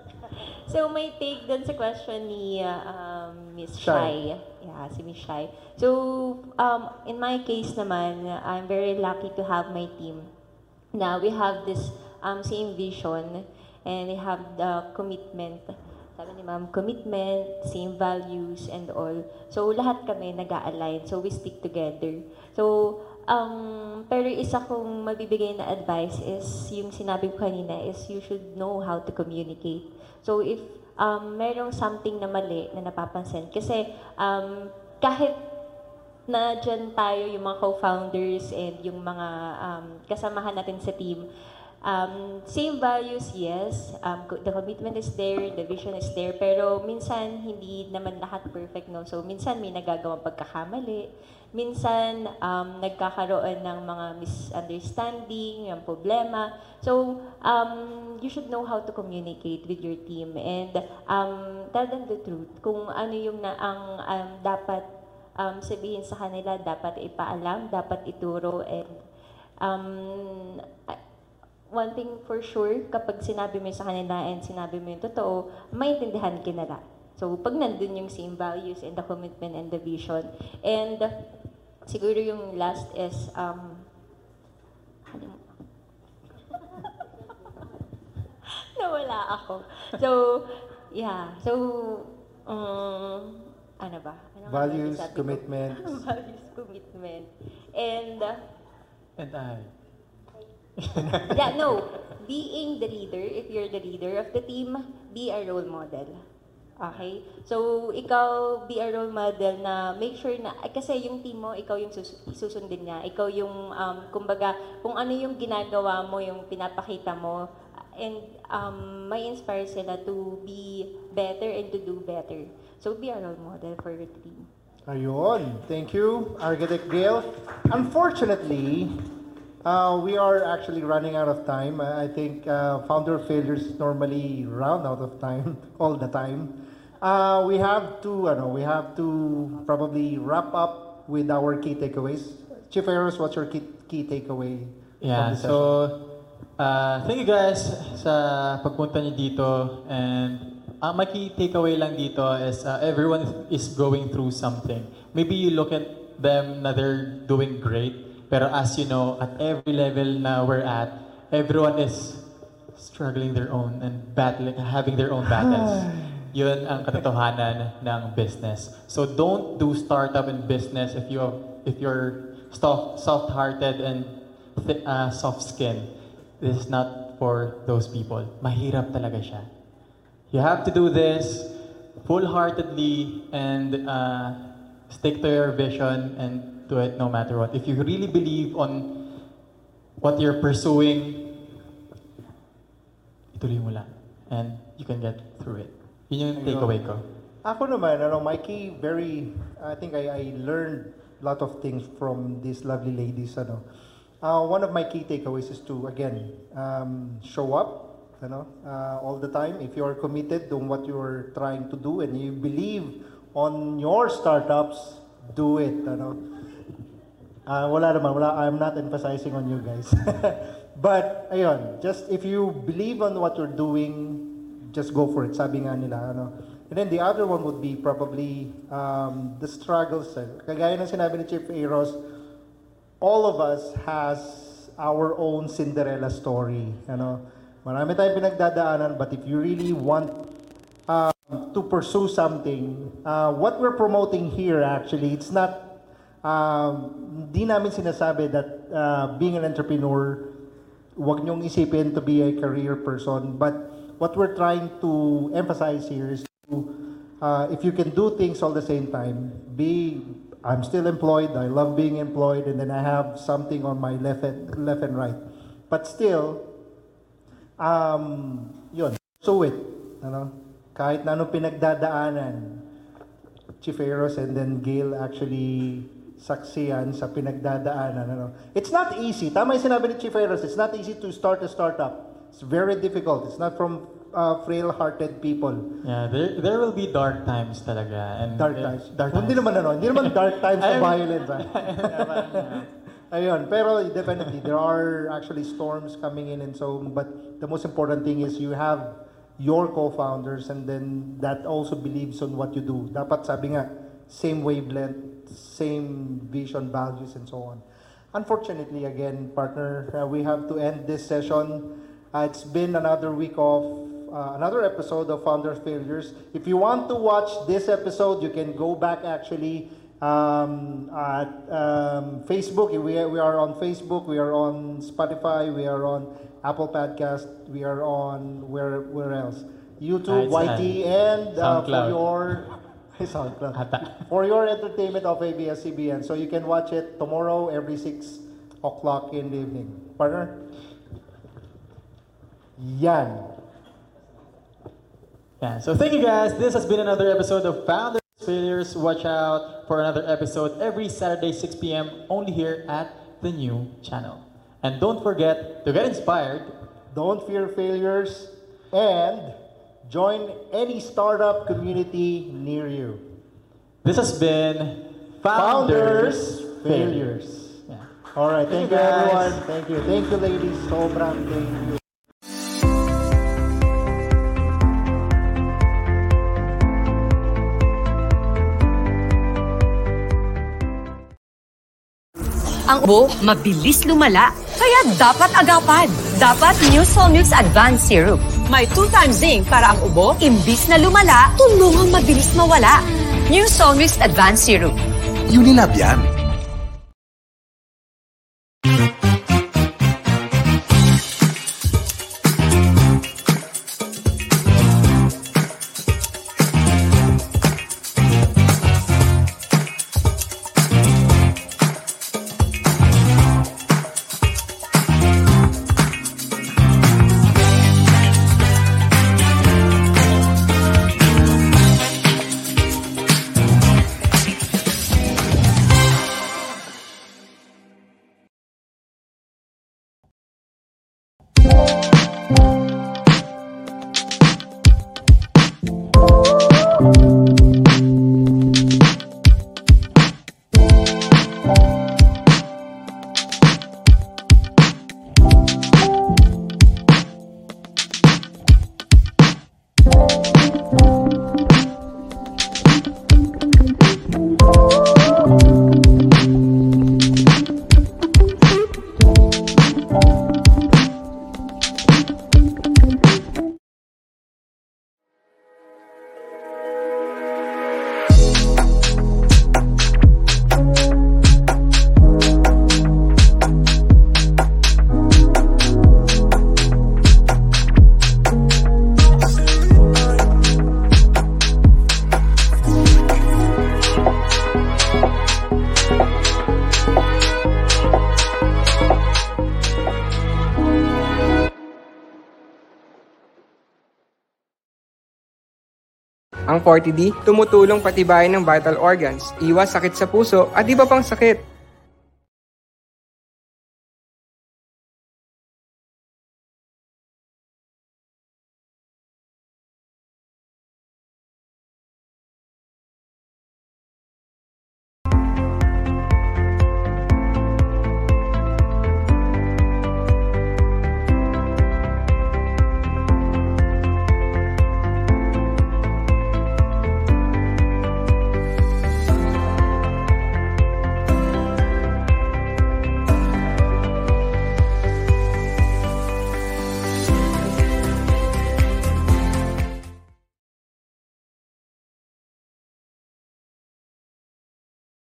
So, my take dun sa question ni uh, um, Miss Shai. Shai. Yeah, si Miss Shai. So, um, in my case naman, I'm very lucky to have my team. Now, we have this um, same vision and we have the commitment. Sabi ni ma'am, commitment, same values and all. So, lahat kami nag-a-align. So, we stick together. So, um, pero isa kong mabibigay na advice is, yung sinabi ko kanina, is you should know how to communicate. So, if um, merong something na mali na napapansin, kasi um, kahit na dyan tayo, yung mga co-founders and yung mga um, kasamahan natin sa team. Um, same values, yes. Um, co- the commitment is there, the vision is there, pero minsan hindi naman lahat perfect, no? So minsan may nagagawang pagkakamali, minsan um, nagkakaroon ng mga misunderstanding, yung problema. So um, you should know how to communicate with your team and um, tell them the truth. Kung ano yung na ang um, dapat um, sabihin sa kanila, dapat ipaalam, dapat ituro, and um, one thing for sure, kapag sinabi mo sa kanila and sinabi mo yung totoo, maintindihan ka nila. So, pag nandun yung same values and the commitment and the vision. And siguro yung last is, um, nawala ako. So, yeah. So, um, ano ba? Ano Values, ba commitment. Values, commitment. And, uh, And I. yeah, no. Being the leader, if you're the leader of the team, be a role model. Okay? So, ikaw, be a role model na make sure na, ay, kasi yung team mo, ikaw yung sus- susundin niya. Ikaw yung, um, kumbaga, kung ano yung ginagawa mo, yung pinapakita mo, and um, may inspire sila to be better and to do better. So, be a role model for your team. Ayun. Thank you, Architect Gail. Unfortunately, Uh, we are actually running out of time. I I think uh, founder failures normally run out of time all the time. Uh, we have to, ano, we have to probably wrap up with our key takeaways. Chief Eros, what's your key, key takeaway? Yeah, from this so uh, thank you guys sa pagpunta niyo dito, and uh, my key takeaway lang dito is uh, everyone is going through something. Maybe you look at them na they're doing great, pero as you know, at every level na we're at, everyone is struggling their own and battling, having their own battles. Yun ang katotohanan ng business. So don't do startup and business if you have, if you're soft, soft-hearted and th- uh, soft-skinned. This is not for those people. Mahirap talaga siya. You have to do this full-heartedly and uh, stick to your vision and do it no matter what. If you really believe on what you're pursuing, ituloy mo lang. And you can get through it. Yun yung takeaway ko. Ako naman, ano, Mikey, very, I think I, I learned a lot of things from these lovely ladies. Ano. Uh, one of my key takeaways is to, again, um, show up ano, uh, all the time. If you are committed on what you're trying to do and you believe on your startups, do it. Ano. Uh, wala naman, wala, I'm not emphasizing on you guys. But, ayun, just if you believe on what you're doing, just go for it. Sabi nga nila, ano. And then the other one would be probably um, the struggles. Eh. Kagaya ng sinabi ni Chief Eros, all of us has our own Cinderella story. Ano. Marami tayong pinagdadaanan, but if you really want uh, to pursue something, uh, what we're promoting here actually, it's not Um, di namin sinasabi that uh, being an entrepreneur, wag niyong isipin to be a career person. But what we're trying to emphasize here is to, uh, if you can do things all the same time, be, I'm still employed, I love being employed, and then I have something on my left and, left and right. But still, um, yun, so it, ano, kahit na anong pinagdadaanan, Chief Eros and then Gail actually saksiyan sa pinagdadaanan. Ano. It's not easy. Tama yung sinabi ni Chief Eros, it's not easy to start a startup. It's very difficult. It's not from uh, frail-hearted people. Yeah, there there will be dark times talaga. And Dark uh, times. Dark Hindi times. naman ano, hindi naman dark times na I'm- violence. Ah. Ayun, pero definitely, there are actually storms coming in and so, but the most important thing is you have your co-founders and then that also believes on what you do. Dapat sabi nga, same wavelength, same vision, values, and so on. Unfortunately, again, partner, uh, we have to end this session. Uh, it's been another week of uh, another episode of Founder Failures. If you want to watch this episode, you can go back actually um, at um, Facebook. We are, we are on Facebook. We are on Spotify. We are on Apple Podcast. We are on where where else? YouTube, Ah, Y it's T, and uh, for SoundCloud. your SoundCloud. For your entertainment of A B S C B N. So you can watch it tomorrow every six o'clock in the evening. Partner? Yan. Yeah. So thank you guys. This has been another episode of Founders Failures. Watch out for another episode every Saturday six p.m. only here at the new channel. And don't forget to get inspired. Don't fear failures. And join any startup community near you. This has been Founders, Founders Failures. Yeah. All right. Thank, Thank you, you, guys. everyone. Thank you. Thank you, ladies. Sobrang thank you. Ang ubo, mabilis lumala, kaya dapat agapan. Dapat New Solmux Advanced Syrup. May two times zinc para ang ubo, imbis na lumala, tulungang mabilis mawala. New Solmux Advanced Syrup. Unilab yan. Ang forty D, tumutulong patibayin ng vital organs, iwas sakit sa puso at iba pang sakit.